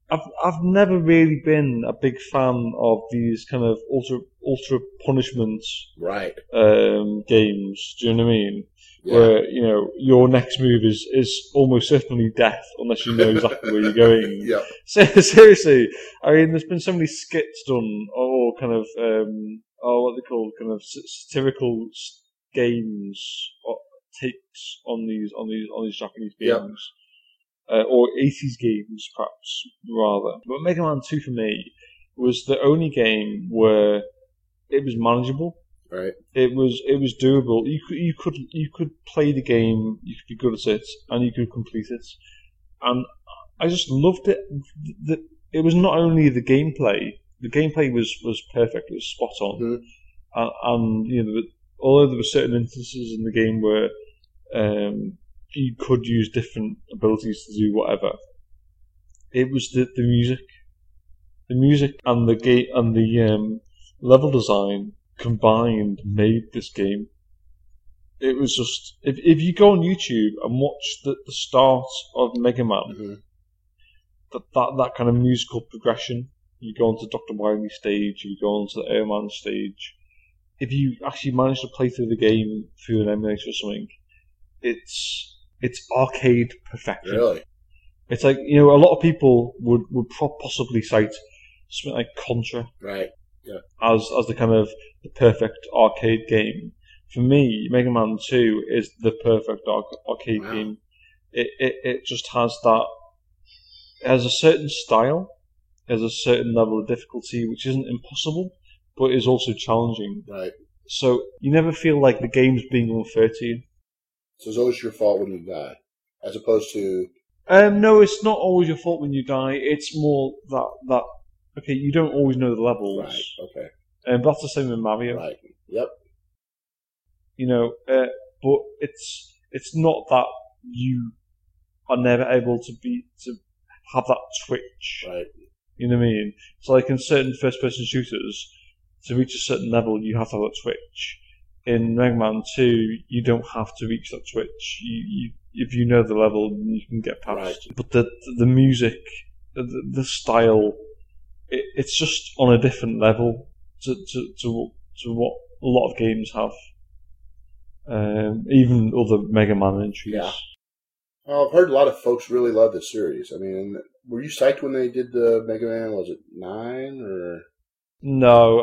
I've never really been a big fan of these kind of ultra punishment
Right.
games. Do you know what I mean?
Yeah.
Where your next move is almost certainly death unless you know exactly where you're going.
Yeah.
So, seriously, I mean, there's been so many skits done, or kind of what they call kind of satirical games or takes on these Japanese games. Or 80s games, perhaps, rather. But Mega Man 2 for me was the only game where it was manageable.
Right.
It was doable. You could play the game, you could be good at it, and you could complete it. And I just loved it. It was not only the gameplay. The gameplay was perfect. It was spot on.
Mm-hmm.
And although there were certain instances in the game where you could use different abilities to do whatever. It was the music and the game and the level design combined made this game. It was just if you go on YouTube and watch the start of Mega Man, that kind of musical progression. You go onto Dr. Wily stage, you go onto the Airman stage. If you actually manage to play through the game through an emulator or something, it's arcade perfection.
Really?
It's like, a lot of people would possibly cite something like Contra.
Right. Yeah.
As the kind of the perfect arcade game. For me, Mega Man 2 is the perfect arcade game. It just has that. It has a certain style, it has a certain level of difficulty, which isn't impossible, but is also challenging.
Right.
So you never feel like the game's being unfair to you.
So it's always your fault when you die, as opposed to.
No, it's not always your fault when you die. It's more that okay, you don't always know the levels.
Right. Okay.
But that's the same with Mario.
Right. Yep.
But it's not that you are never able to have that twitch.
Right.
You know what I mean? So like in certain first-person shooters, to reach a certain level, you have to have a twitch. In Mega Man 2, you don't have to reach that twitch. If you know the level, you can get past.
Right.
But the music, the style, it's just on a different level to what a lot of games have. Even other Mega Man entries.
Yeah. Well, I've heard a lot of folks really love this series. I mean, were you psyched when they did the Mega Man? Was it 9 or?
No,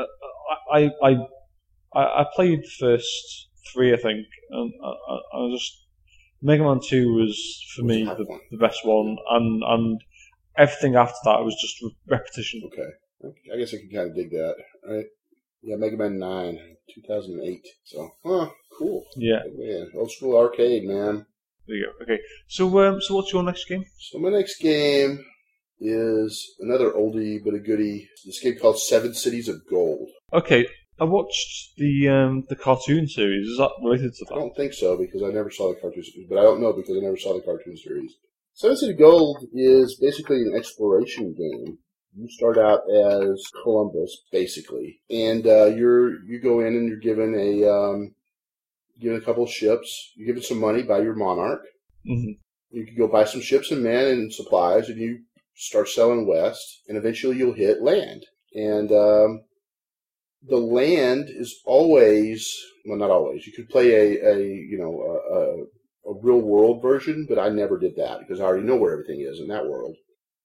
I played the first 3, I think, and I just Mega Man 2 was for me the best one, and everything after that was just repetition.
Okay, I guess I can kind of dig that. Right? Yeah, Mega Man 9, 2008. So, cool.
Yeah,
old school arcade, man.
There you go. Okay, so what's your next game?
So my next game is another oldie but a goodie. This game called 7 Cities of Gold.
Okay, I watched the cartoon series. Is that related to that?
I don't think so because I never saw the cartoon series, but I don't know because I never saw the cartoon series. 7 Cities of Gold is basically an exploration game. You start out as Columbus, basically, and you go in and you're given a couple of ships. You're given some money by your monarch.
Mm-hmm.
You can go buy some ships and men and supplies, and you start selling west, and eventually you'll hit land. And the land is always, well, not always. You could play a real world version, but I never did that because I already know where everything is in that world.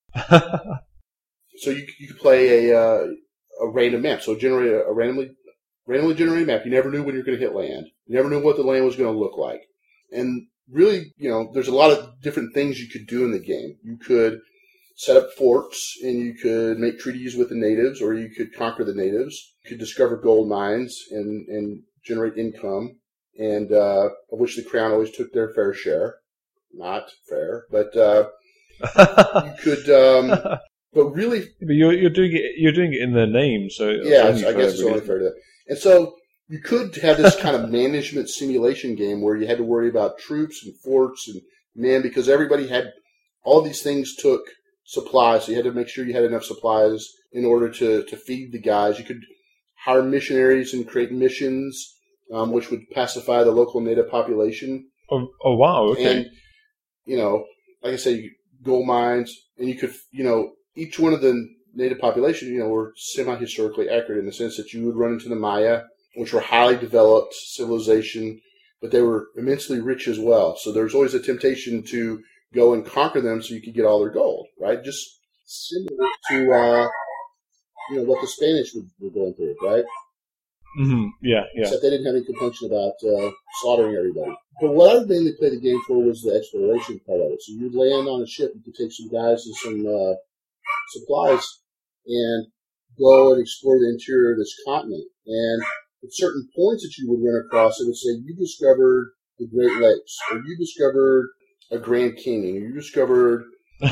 So you could play a random map. So generate a randomly generated map. You never knew when you were going to hit land. You never knew what the land was going to look like. And really, there's a lot of different things you could do in the game. You could set up forts, and you could make treaties with the natives, or you could conquer the natives. You could discover gold mines and generate income, and of which the crown always took their fair share. Not fair, but you could. But really,
but you're doing it in their name, so
yeah, I guess it's only fair to that. And so you could have this kind of management simulation game where you had to worry about troops and forts and men because everybody had all these things took supplies. So you had to make sure you had enough supplies in order to feed the guys. You could hire missionaries and create missions, which would pacify the local native population.
Oh wow! Okay.
And like I say, gold mines, and you could, each one of the native population, were semi-historically accurate in the sense that you would run into the Maya, which were highly developed civilization, but they were immensely rich as well. So there's always a temptation to go and conquer them so you could get all their gold, right? Just similar to, what the Spanish were going through, right?
Mm-hmm. Yeah.
Except they didn't have any compunction about slaughtering everybody. But what I mainly played the game for was the exploration part of it. So you'd land on a ship, you could take some guys and some supplies and go and explore the interior of this continent. And at certain points that you would run across, it would say, you discovered the Great Lakes, or you discovered a Grand Canyon, or you discovered,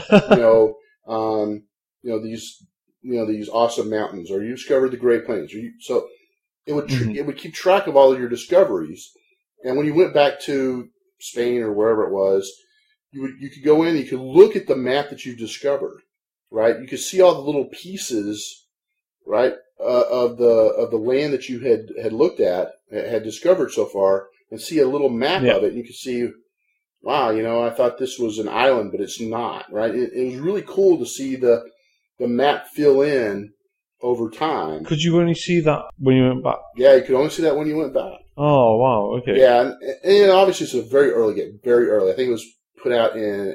these awesome mountains, or you discovered the Great Plains. So it would keep track of all of your discoveries. And when you went back to Spain or wherever it was, you could go in, you could look at the map that you've discovered, right? You could see all the little pieces, right, of the land that you had looked at, had discovered so far, and see a little map of it. And you could see, wow, I thought this was an island, but it's not, right? It was really cool to see the map fill in over time.
Could you only see that when you went back?
Yeah, you could only see that when you went back.
Oh, wow, okay.
Yeah, and obviously it's a very early game, very early. I think it was put out in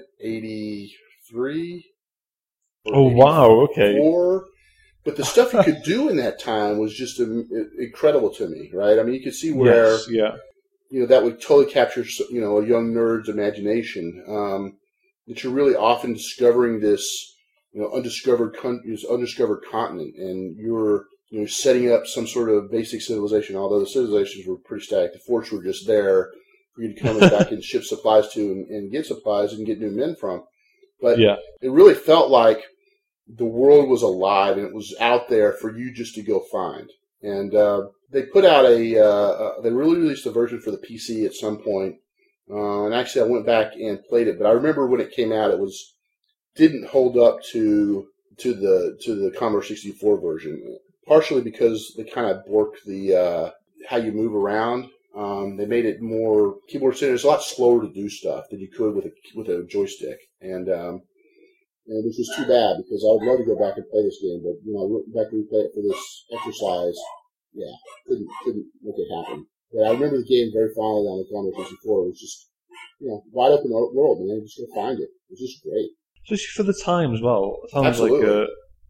83.
Oh, wow, okay.
But the stuff you could do in that time was just incredible to me, right? I mean, you could see where, that would totally capture, a young nerd's imagination. That you're really often discovering this, undiscovered continent, and you're setting up some sort of basic civilization. Although the civilizations were pretty static, the forts were just there for you to come back and ship supplies to, and get supplies and get new men from. But it really felt like the world was alive and it was out there for you just to go find. And they put out they really released a version for the PC at some point. And actually, I went back and played it, but I remember when it came out, didn't hold up to the Commodore 64 version, partially because they kind of borked the how you move around. They made it more keyboard centered. It's a lot slower to do stuff than you could with a joystick, and which was too bad because I would love to go back and play this game, but I went back and replay it for this exercise. Yeah, couldn't make it happen. But I remember the game very fondly on the Commodore 64. It was just wide open world, man. Just go find it. It was just great.
Especially for the time as well. It sounds
Absolutely.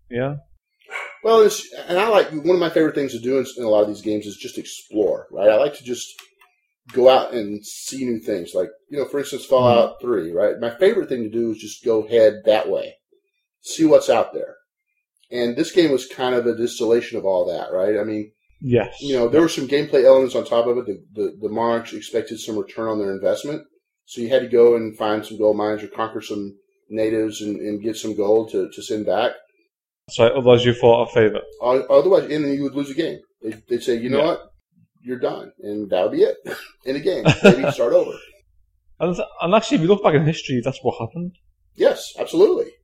Well, and I like, one of my favorite things to do in a lot of these games is just explore, right? I like to just go out and see new things. Like, for instance, Fallout 3, right? My favorite thing to do is just go head that way, see what's out there. And this game was kind of a distillation of all that, right? I mean,
yes.
There were some gameplay elements on top of it. The monarchs expected some return on their investment. So you had to go and find some gold mines or conquer some natives and get some gold to send back.
So otherwise you fought a favor.
Otherwise, and then you would lose a game. They'd say, you know what, you're done, and that would be it in a game. Maybe start over.
And actually, if you look back in history, that's what happened.
Yes, absolutely.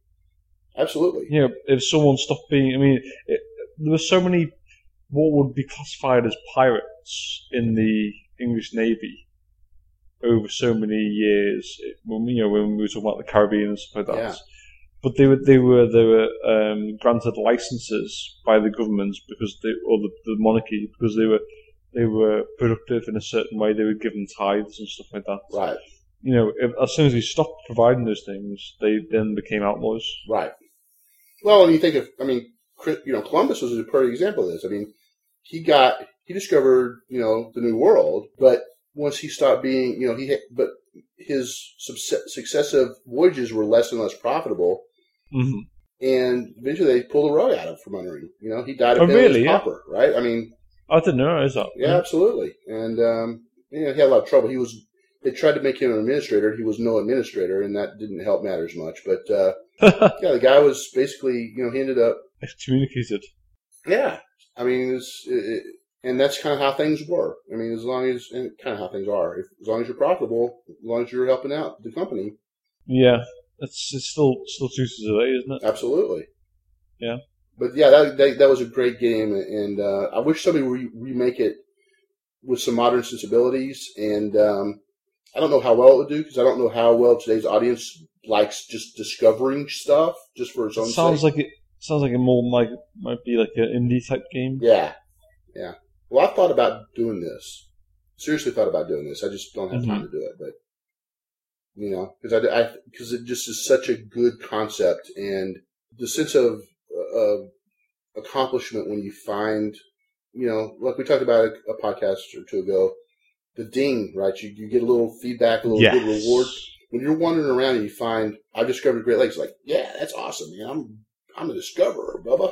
If someone stopped being, there were so many what would be classified as pirates in the English Navy over so many years. When we were talking about the Caribbean and stuff like that. Yeah. But they were granted licenses by the governments because the monarchy, because they were productive in a certain way. They were given tithes and stuff like that.
Right.
As soon as they stopped providing those things, they then became outlaws.
Right. Well, and you think of, Columbus was a perfect example of this. He discovered, the New World, but once he stopped being, but his successive voyages were less and less profitable.
Mm-hmm.
And eventually they pulled the rug out of him from under him. He died a penniless pauper, right?
I didn't know that.
Yeah, absolutely. And, he had a lot of trouble. They tried to make him an administrator. He was no administrator, and that didn't help matters much. But, the guy was basically, he ended up
excommunicated.
Yeah. And that's kind of how things were. As long as, and kind of how things are. As long as you're profitable, as long as you're helping out the company.
Yeah. It's still true today, isn't it?
Absolutely.
Yeah.
But yeah, that was a great game, and I wish somebody would remake it with some modern sensibilities. And I don't know how well it would do because I don't know how well today's audience likes just discovering stuff just for its own sake.
Sounds like it more might be like an indie type game.
Yeah. Well, I've thought about doing this. Seriously, thought about doing this. I just don't have time to do it, but because it just is such a good concept, and the sense of accomplishment when you find, like we talked about a podcast or two ago, the ding, right? You get a little feedback, a little good reward when you're wandering around and you find I've discovered Great Lakes. Like, yeah, that's awesome. I'm a discoverer, Bubba.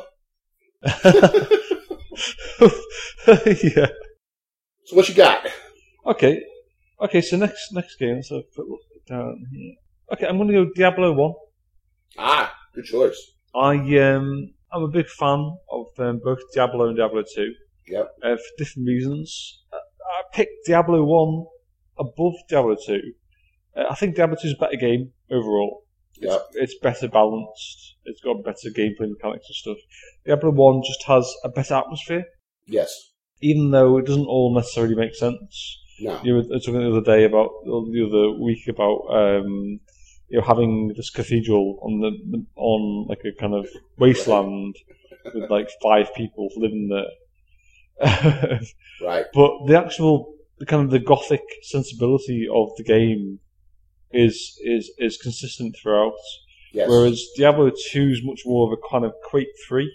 Yeah.
So what you got?
Okay. So next game. So put down here. Okay, I'm going to go Diablo 1.
Good choice.
I'm a big fan of both Diablo and Diablo 2.
Yep.
For different reasons. I picked Diablo 1 above Diablo 2. I think Diablo 2 is a better game overall.
Yep.
It's better balanced. It's got better gameplay mechanics and stuff. Diablo 1 just has a better atmosphere.
Yes.
Even though it doesn't all necessarily make sense.
No.
You were talking the other week about having this cathedral on like a kind of wasteland with like 5 people living there.
Right.
But the gothic sensibility of the game is consistent throughout.
Yes.
Whereas Diablo 2 is much more of a kind of Quake 3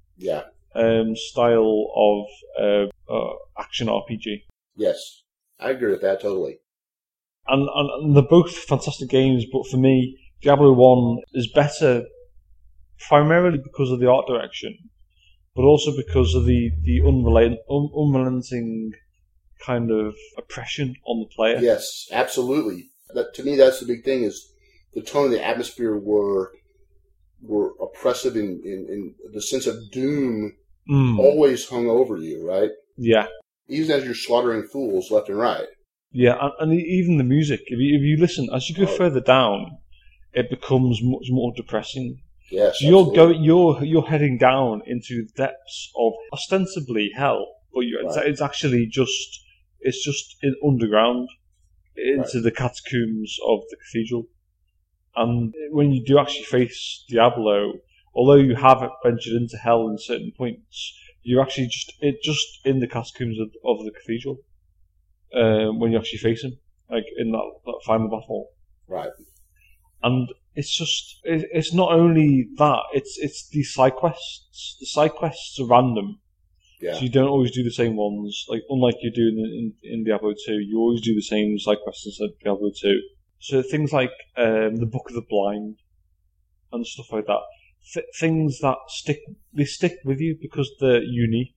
style of action RPG.
Yes. I agree with that totally.
And they're both fantastic games, but for me, Diablo 1 is better primarily because of the art direction, but also because of the unrelenting kind of oppression on the player.
Yes, absolutely. To me, that's the big thing, is the tone and the atmosphere were oppressive in the sense of doom always hung over you, right?
Yeah.
Even as you're slaughtering fools left and right.
Yeah, and even the music. If you listen, as you go further down, it becomes much more depressing.
Yes,
so you're heading down into the depths of ostensibly hell, but it's actually just in underground into the catacombs of the cathedral. And when you do actually face Diablo, although you have ventured into hell in certain points, you're actually just in the catacombs of the cathedral when you actually face him, like in that final battle.
Right.
And it's not only that, it's the side quests. The side quests are random.
Yeah.
So you don't always do the same ones. Like, unlike you do in Diablo 2, you always do the same side quests in Diablo 2. So things like the Book of the Blind and stuff like that. Things that stick with you because they're unique.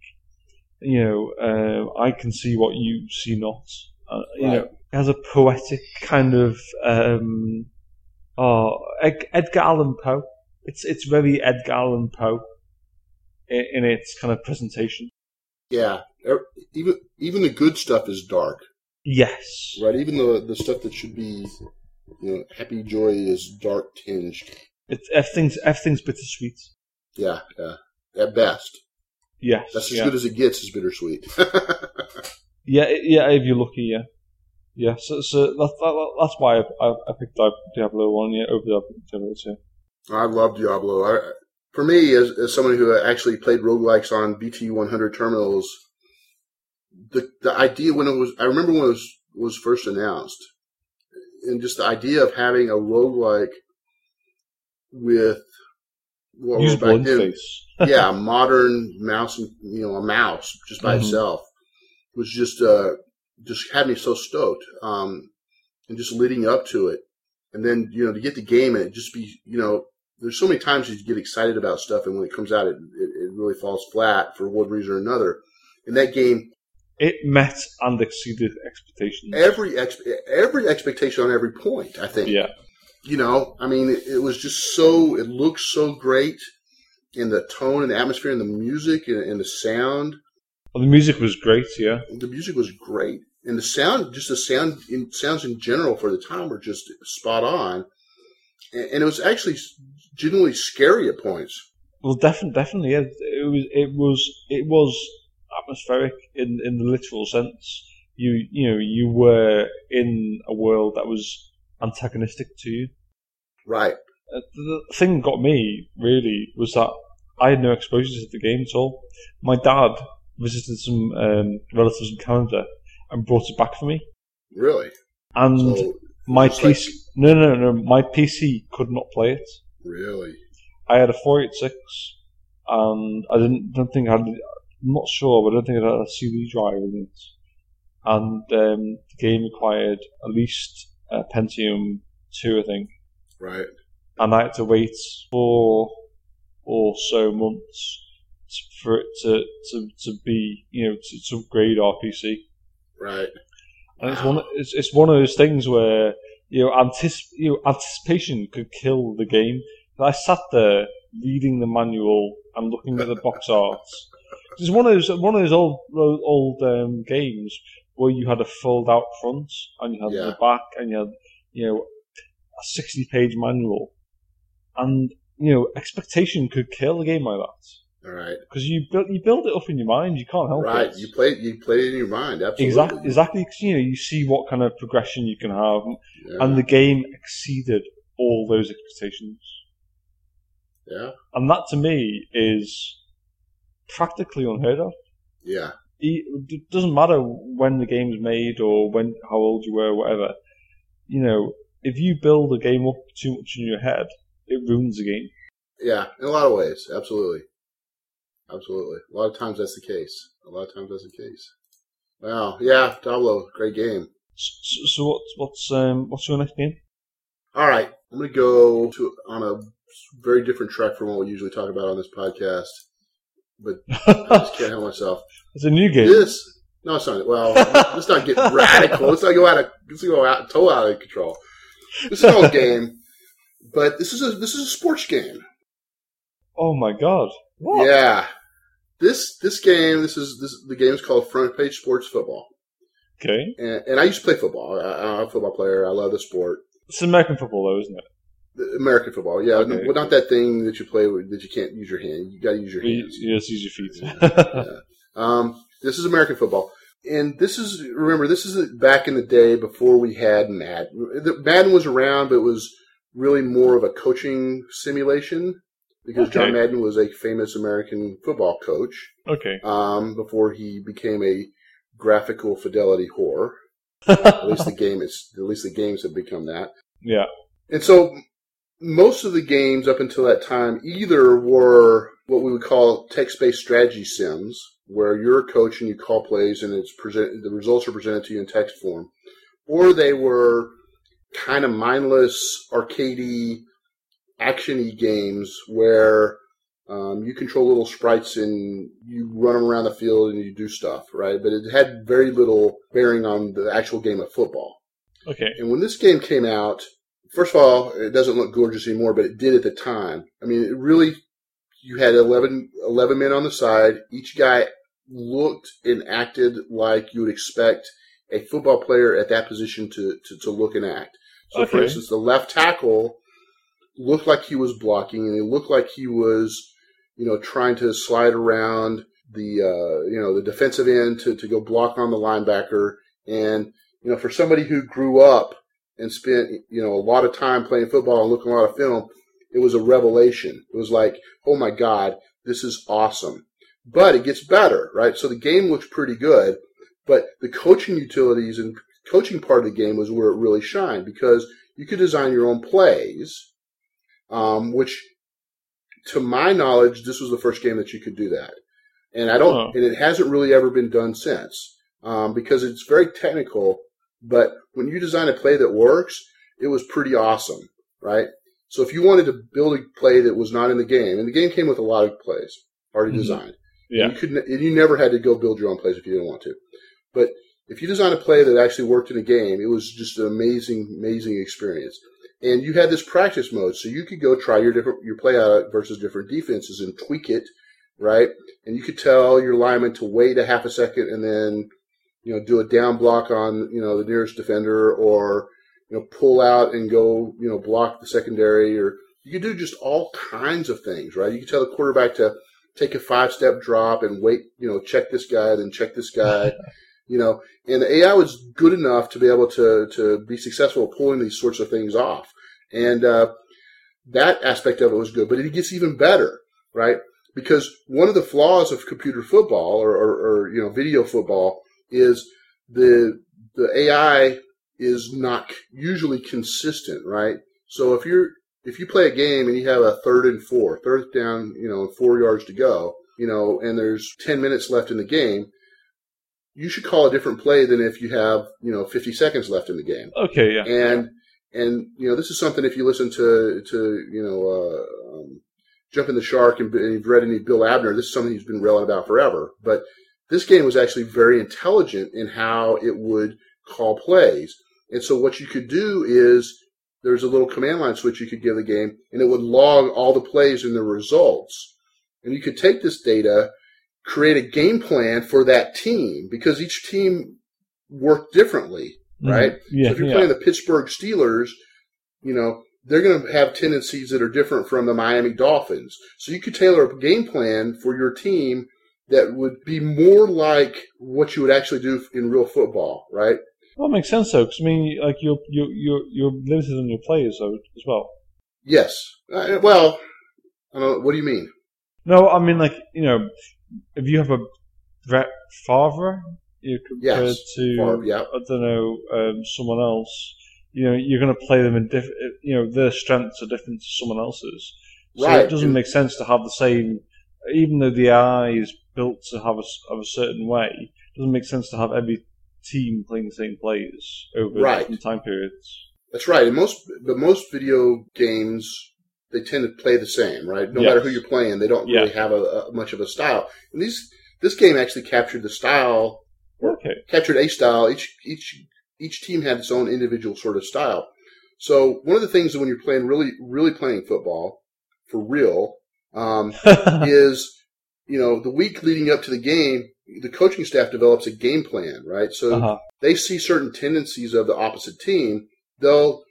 I can see what you see not. It has a poetic kind of Edgar Allan Poe. It's very Edgar Allan Poe in its kind of presentation.
Yeah, even the good stuff is dark.
Yes.
Right. Even the stuff that should be, happy joy is dark tinged.
Everything's bittersweet.
Yeah. At best.
Yes.
That's as good as it gets, is bittersweet.
Yeah. If you're lucky, yeah. Yeah. So that's why I picked Diablo 1 over Diablo 2.
I love Diablo. For me, as someone who actually played roguelikes on BT100 terminals, the idea I remember when it was first announced, and just the idea of having a roguelike with what was back then, a modern mouse, and a mouse just by itself, was just had me so stoked, and just leading up to it, and then to get the game and it just be there's so many times you get excited about stuff, and when it comes out, it really falls flat for one reason or another. In that game,
it met and exceeded expectations.
Every expectation on every point, I think.
Yeah.
It was just so. It looked so great, and the tone and the atmosphere and the music and the sound.
Well, the music was great. Yeah.
The music was great, and the sound, sounds in general for the time were just spot on, and it was actually genuinely scary at points.
Well, definitely, yeah. It was atmospheric in the literal sense. you were in a world that was antagonistic to you.
Right.
The thing that got me really was that I had no exposure to the game at all. My dad visited some relatives in Canada and brought it back for me.
Really?
And
So,
my
just
PC, no, my PC could not play it.
really?
I had a 486, and I'm not sure, but I don't think it had a CD drive in it. And the game required at least a Pentium 2, I think.
Right.
And I had to wait 4 or so months for it to be, to upgrade our PC.
Right.
And it's one of those things where anticipation could kill the game. I sat there reading the manual and looking at the box art. It's one of those old games where you had a fold out front and you had the back and you had a 60-page manual, and expectation could kill a game like that.
All right.
Because you build it up in your mind, you can't help it.
Right. You play it in your mind. Absolutely.
Exactly. You see what kind of progression you can have, and the game exceeded all those expectations.
Yeah.
And that to me is practically unheard of.
Yeah.
It doesn't matter when the game's made or how old you were or whatever. If you build a game up too much in your head, it ruins the game.
Yeah, in a lot of ways. Absolutely. Absolutely. A lot of times that's the case. Wow. Yeah, Diablo, great game.
So what's your next game?
All right. I'm going to go on a very different track from what we usually talk about on this podcast, but I just can't help myself.
It's a new game.
No, it's not. Well, let's not get radical. Let's go out of control. This is an old game, but this is a sports game.
Oh my god! What?
Yeah, this game. The game is called Front Page Sports Football.
Okay.
And I used to play football. I'm a football player. I love the sport.
It's American football, though, isn't it?
American football, yeah.
Okay.
Well, not that thing that you play with that you can't use your hand. You got to use your hands.
You just use your feet.
Yeah. This is American football. And this is back in the day before we had Madden. Madden was around, but it was really more of a coaching simulation because John Madden was a famous American football coach.
Okay.
Before he became a graphical fidelity whore. At least the games have become that.
Yeah.
And so most of the games up until that time either were what we would call text-based strategy sims, where you're a coach and you call plays and the results are presented to you in text form, or they were kind of mindless, arcadey, action-y games where you control little sprites and you run them around the field and you do stuff, right? But it had very little bearing on the actual game of football.
Okay.
And when this game came out, first of all, it doesn't look gorgeous anymore, but it did at the time. I mean, it really, you had 11 men on the side. Each guy looked and acted like you would expect a football player at that position to look and act. So, for instance, the left tackle looked like he was blocking, and it looked like he was, trying to slide around the defensive end to go block on the linebacker. And, for somebody who grew up and spent, a lot of time playing football and looking at a lot of film, it was a revelation. It was like, oh my God, this is awesome. But it gets better, right? So the game looks pretty good, but the coaching utilities and coaching part of the game was where it really shined because you could design your own plays, which, to my knowledge, this was the first game that you could do that. And and it hasn't really ever been done since, because it's very technical. But when you design a play that works, it was pretty awesome, right? So if you wanted to build a play that was not in the game, and the game came with a lot of plays already designed.
Yeah.
You never had to go build your own plays if you didn't want to. But if you designed a play that actually worked in a game, it was just an amazing, amazing experience. And you had this practice mode, so you could go try your play out versus different defenses and tweak it, right? And you could tell your lineman to wait a half a second and then, do a down block on, the nearest defender, or, pull out and go, block the secondary, or you could do just all kinds of things, right? You could tell the quarterback to take a 5-step drop and wait, check this guy, then check this guy. and the AI was good enough to be able to be successful at pulling these sorts of things off. And that aspect of it was good. But it gets even better, right? Because one of the flaws of computer football or video football is the AI is not usually consistent, right? So if you play a game and you have a 3rd and 4, third down, 4 yards to go, and there's 10 minutes left in the game, you should call a different play than if you have, 50 seconds left in the game.
Okay, yeah.
And this is something, if you listen to Jumping the Shark and you've read any Bill Abner, this is something he's been railing about forever. But this game was actually very intelligent in how it would call plays. And so what you could do is there's a little command line switch you could give the game, and it would log all the plays and the results. And you could take this data, create a game plan for that team, because each team worked differently, right?
Yeah,
so if you're playing the Pittsburgh Steelers, they're going to have tendencies that are different from the Miami Dolphins. So you could tailor a game plan for your team that would be more like what you would actually do in real football, right?
Well, that makes sense, though, because, you're limited on your players, though, as well.
Yes. Well, I don't know, what do you mean?
No, if you have a Brett Favre, compared to,
Favre, yeah.
I don't know, someone else, you're going to play them in different, their strengths are different to someone else's. So
right.
It doesn't make sense to have the same, even though the AI is built to have a certain way, it doesn't make sense to have every team playing the same plays over different time periods.
That's right. And most video games, they tend to play the same, right? No matter who you're playing, they don't really have much of a style. And this game actually captured the style, captured a style. Each team had its own individual sort of style. So one of the things that when you're playing really playing football for real is the week leading up to the game, the coaching staff develops a game plan, right? So they see certain tendencies of the opposite team. They'll,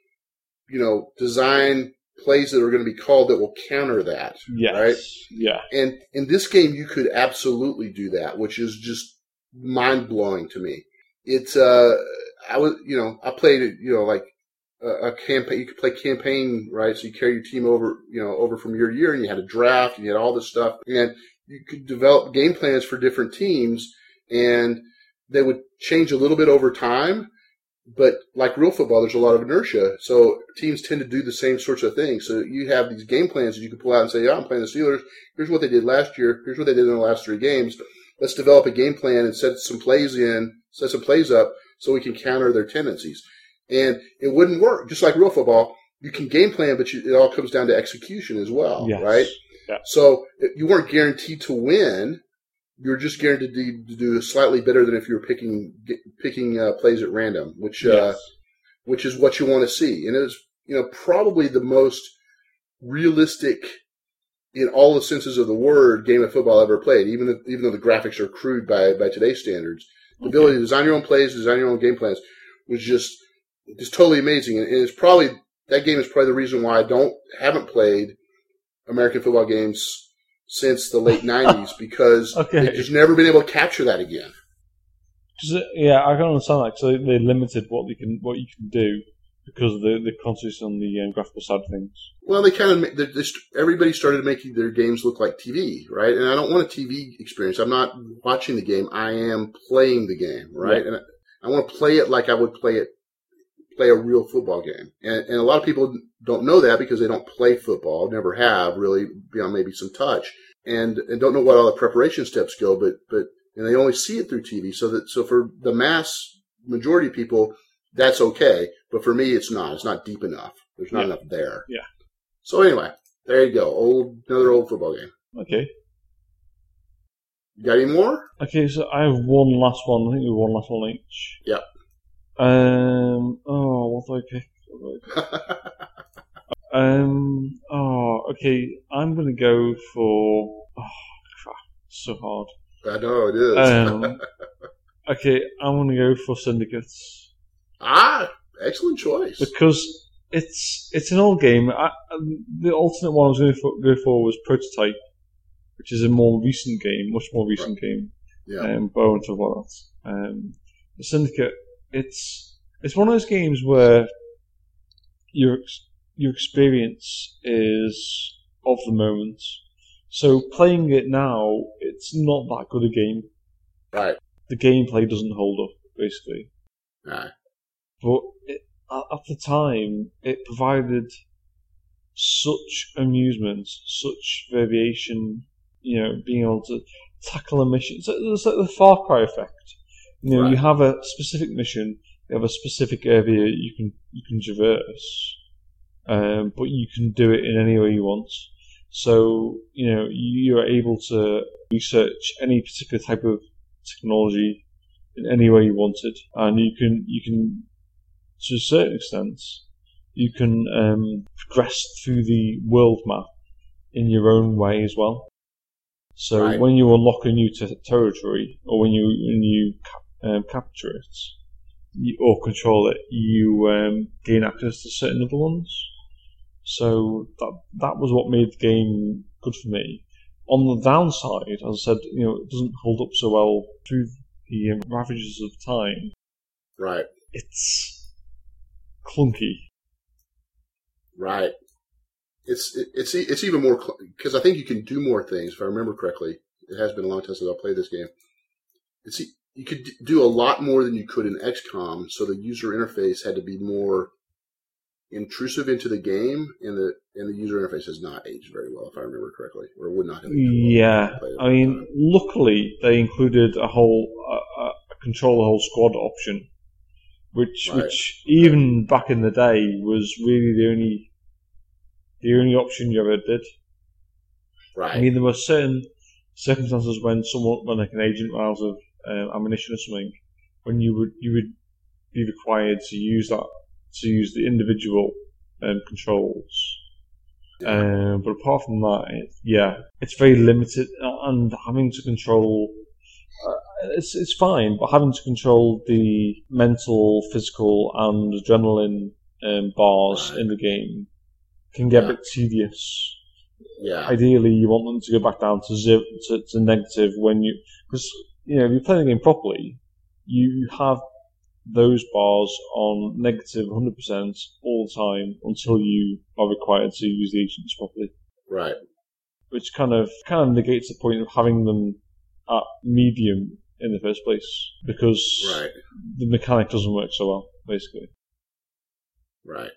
design plays that are going to be called that will counter that, right?
Yeah.
And in this game, you could absolutely do that, which is just mind-blowing to me. It's, I played it, like a campaign. You could play campaign, right? So you carry your team over from year to year, and you had a draft, and you had all this stuff, and you could develop game plans for different teams, and they would change a little bit over time. But like real football, there's a lot of inertia, so teams tend to do the same sorts of things. So you have these game plans that you can pull out and say, I'm playing the Steelers. Here's what they did last year. Here's what they did in the last 3 games. Let's develop a game plan and set some plays up so we can counter their tendencies. And it wouldn't work. Just like real football, you can game plan, but it all comes down to execution as well, right?
Yeah.
So you weren't guaranteed to win. You're just guaranteed to do slightly better than if you were picking plays at random, which is what you want to see. And it was, probably the most realistic, in all the senses of the word, game of football I've ever played. Even though the graphics are crude by today's standards, the ability to design your own plays, design your own game plans, was just totally amazing. And it's probably that game is probably the reason why I haven't played American football games since the late 90s, because they've just never been able to capture that again.
Yeah, I can understand that. So they limited what you can do because of the concentrated on the graphical side of things. Well,
they kind of everybody started making their games look like TV, right? And I don't want a TV experience. I'm not watching the game. I am playing the game, right? Yeah. And I want to play it like I would play a real football game. And a lot of people don't know that because they don't play football, never have really, beyond maybe some touch, and don't know what all the preparation steps go, but and they only see it through TV. So for the mass majority of people, that's okay. But for me, it's not. It's not deep enough. There's not enough there.
Yeah.
So anyway, there you go. Another old football game.
Okay.
You got any more?
Okay, so I have one last one. I think we have one last one each.
Yep.
What do I pick? Okay. I'm gonna go for. Oh, crap! It's so hard.
I know it is.
Okay, I'm gonna go for Syndicates.
Excellent choice.
Because it's an old game. The alternate one I was going to go for was Prototype, which is a more recent game, much more recent game. Bow and stuff like that. The Syndicate, it's one of those games where your experience is of the moment. So playing it now, it's not that good a game.
Right.
The gameplay doesn't hold up, basically.
Right.
But at the time, it provided such amusement, such variation, being able to tackle a mission. It's like the Far Cry effect.
Right.
You have a specific mission, you have a specific area you can traverse, but you can do it in any way you want. So, you are able to research any particular type of technology in any way you wanted, and you can, to a certain extent, you can progress through the world map in your own way as well. So when you unlock a new territory, or when you capture it, or control it, you gain access to certain other ones. So that was what made the game good for me. On the downside, as I said, it doesn't hold up so well through the ravages of time.
Right.
It's clunky.
Right. It's even more because I think you can do more things. If I remember correctly, it has been a long time since I played this game. You could do a lot more than you could in XCOM. So the user interface had to be more intrusive into the game, and the user interface has not aged very well, if I remember correctly, or would not have aged well.
I mean, luckily they included a control the whole squad option, which even back in the day was really the only option you ever did.
Right.
I mean, there were certain circumstances when like an agent ran out of ammunition or something, when you would be required to use the individual controls. But apart from that, it's very limited, and having to control it's fine, but having to control the mental, physical, and adrenaline bars in the game can get a bit tedious.
Yeah.
Ideally, you want them to go back down to zero, to negative because if you play the game properly, you have those bars on negative 100% all the time until you are required to use the agents properly.
Right.
Which kind of negates the point of having them at medium in the first place, because the mechanic doesn't work so well, basically.
Right.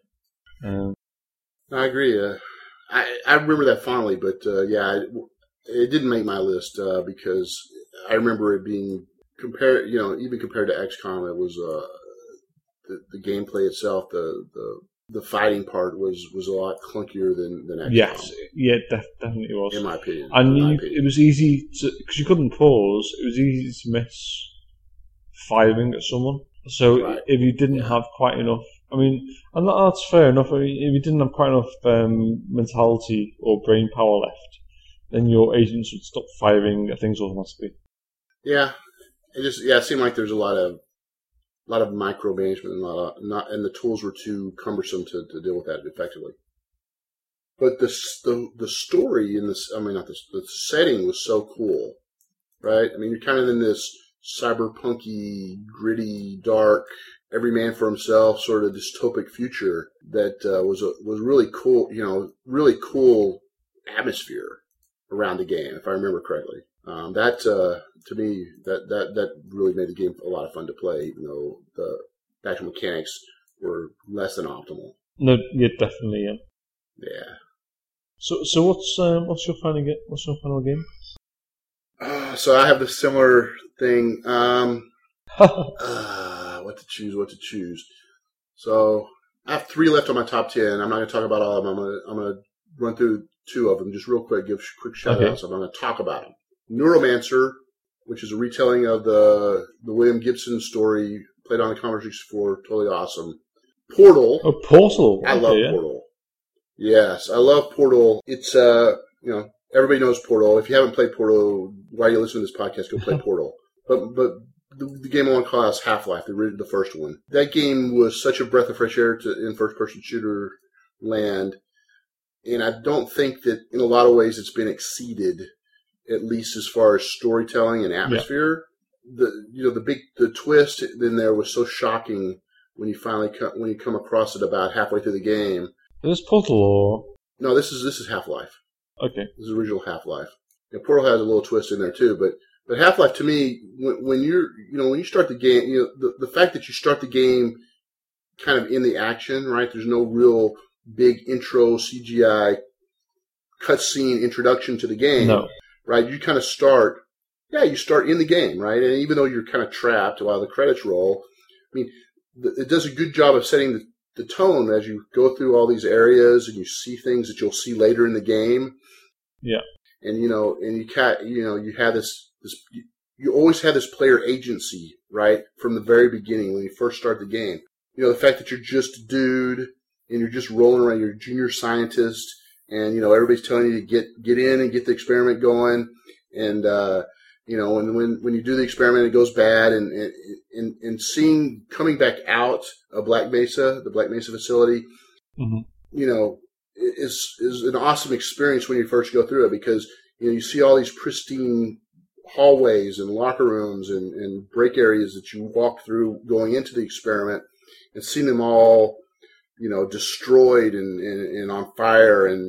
I agree. I remember that fondly, but it didn't make my list because I remember it being compared. Even compared to XCOM, it was the gameplay itself, the fighting part was a lot clunkier than XCOM.
Yes, definitely was.
In my opinion,
it was easy because you couldn't pause. It was easy to miss firing at someone. So if you didn't have quite enough. I mean, and that's fair enough. I mean, if you didn't have quite enough mentality or brain power left, then your agents would stop firing at things automatically. Yeah,
it seemed like there's a lot of micromanagement and the tools were too cumbersome to deal with that effectively. But the story in this, the setting was so cool, right? I mean, you're kind of in this cyberpunky, gritty, dark, every man for himself sort of dystopic future that was really cool. Really cool atmosphere around the game, if I remember correctly. To me, that really made the game a lot of fun to play, even though the actual mechanics were less than optimal.
No, yeah, definitely, yeah.
Yeah.
So what's your final game?
So I have the similar thing. What to choose. So I have 3 left on my top 10. I'm not going to talk about all of them. I'm going to run through 2 of them just real quick. Give quick shout outs. I'm going to talk about them. Neuromancer, which is a retelling of the William Gibson story played on the Commodore 64. Totally awesome. Portal.
Oh, Portal.
I love Portal. Yes, I love Portal. It's everybody knows Portal. If you haven't played Portal, while you listen to this podcast, go play Portal. But the game I want to call is Half-Life, the first one. That game was such a breath of fresh air in first-person shooter land, and I don't think that in a lot of ways it's been exceeded at least as far as storytelling and atmosphere. The twist in there was so shocking when you finally come across it about halfway through the game.
Is this Portal or
no? This is Half-Life.
Okay,
this is original Half-Life. Portal has a little twist in there too, but Half-Life to me, when you start the game, the fact that you start the game kind of in the action, right? There's no real big intro CGI cutscene introduction to the game, right? You kind of start in the game, right? And even though you're kind of trapped while the credits roll, I mean, it does a good job of setting the tone as you go through all these areas and you see things that you'll see later in the game.
Yeah.
And you have you always have this player agency, right, from the very beginning when you first start the game. The fact that you're just a dude and you're just rolling around, you're a junior scientist, and everybody's telling you to get in and get the experiment going, and when you do the experiment it goes bad, and seeing coming back out of the Black Mesa facility, is an awesome experience when you first go through it, because you see all these pristine hallways and locker rooms and break areas that you walk through going into the experiment, and seeing them all destroyed and on fire, and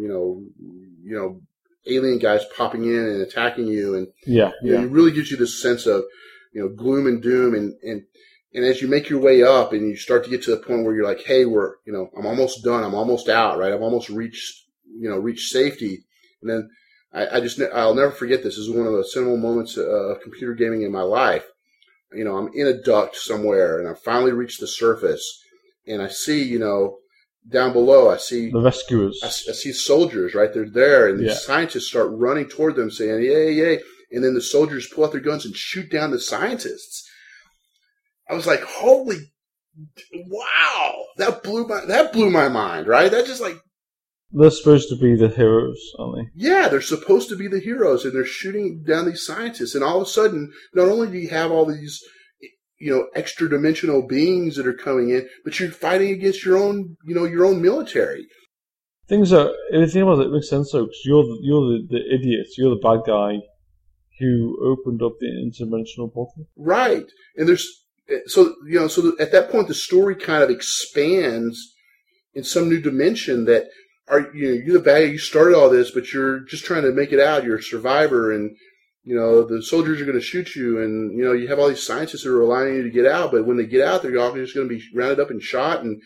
alien guys popping in and attacking you, and it really gives you this sense of gloom and doom, and as you make your way up and you start to get to the point where you're like, hey, I'm almost done, I'm almost out, right? I've almost reached safety, and then I'll never forget this. This is one of the seminal moments of computer gaming in my life. I'm in a duct somewhere, and I finally reached the surface, and I see, down below, I see
the rescuers.
I see soldiers, right? They're there, and the scientists start running toward them, saying, "Yay, yay!" And then the soldiers pull out their guns and shoot down the scientists. I was like, "Holy, wow!" That blew my mind, right? That just like.
They're supposed to be the heroes, aren't they?
Yeah, they're supposed to be the heroes, and they're shooting down these scientists. And all of a sudden, not only do you have all these, extra-dimensional beings that are coming in, but you're fighting against your own military.
If you think about it, it makes sense though, because you're the idiot, you're the bad guy who opened up the interdimensional portal. Right,
and so at that point the story kind of expands in some new dimension that. You're the bad guy, you started all this, but you're just trying to make it out. You're a survivor, and the soldiers are going to shoot you, and you have all these scientists that are relying on you to get out. But when they get out, they're all just going to be rounded up and shot. And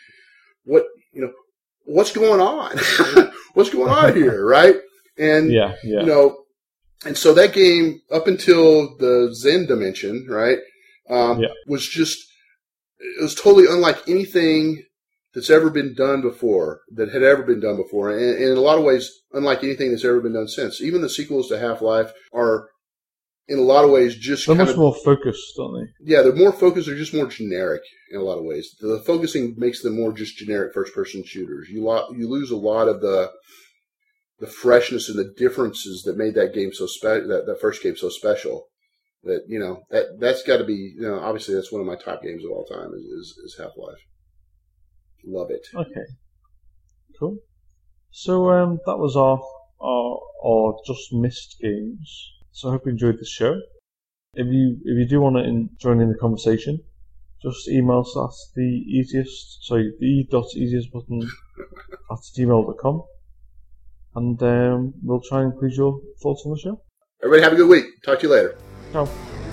what's going on? What's going on here, right? And and so that game up until the Zen dimension, right, was just it was totally unlike anything that's ever been done before, and in a lot of ways, unlike anything that's ever been done since. Even the sequels to Half-Life are, in a lot of ways, just
they're much more focused, aren't they?
Yeah, they're more focused. They're just more generic in a lot of ways. The focusing makes them more just generic first-person shooters. You lose a lot of the freshness and the differences that made that game so special. That first game so special. That's got to be obviously that's one of my top games of all time is Half-Life. Love it.
Okay, cool. So that was our just missed games. So I hope you enjoyed the show. If you do want to join in the conversation, just email us at the.easiestbutton@gmail.com, and we'll try and include your thoughts on the show.
Everybody have a good week. Talk to you later.
Ciao.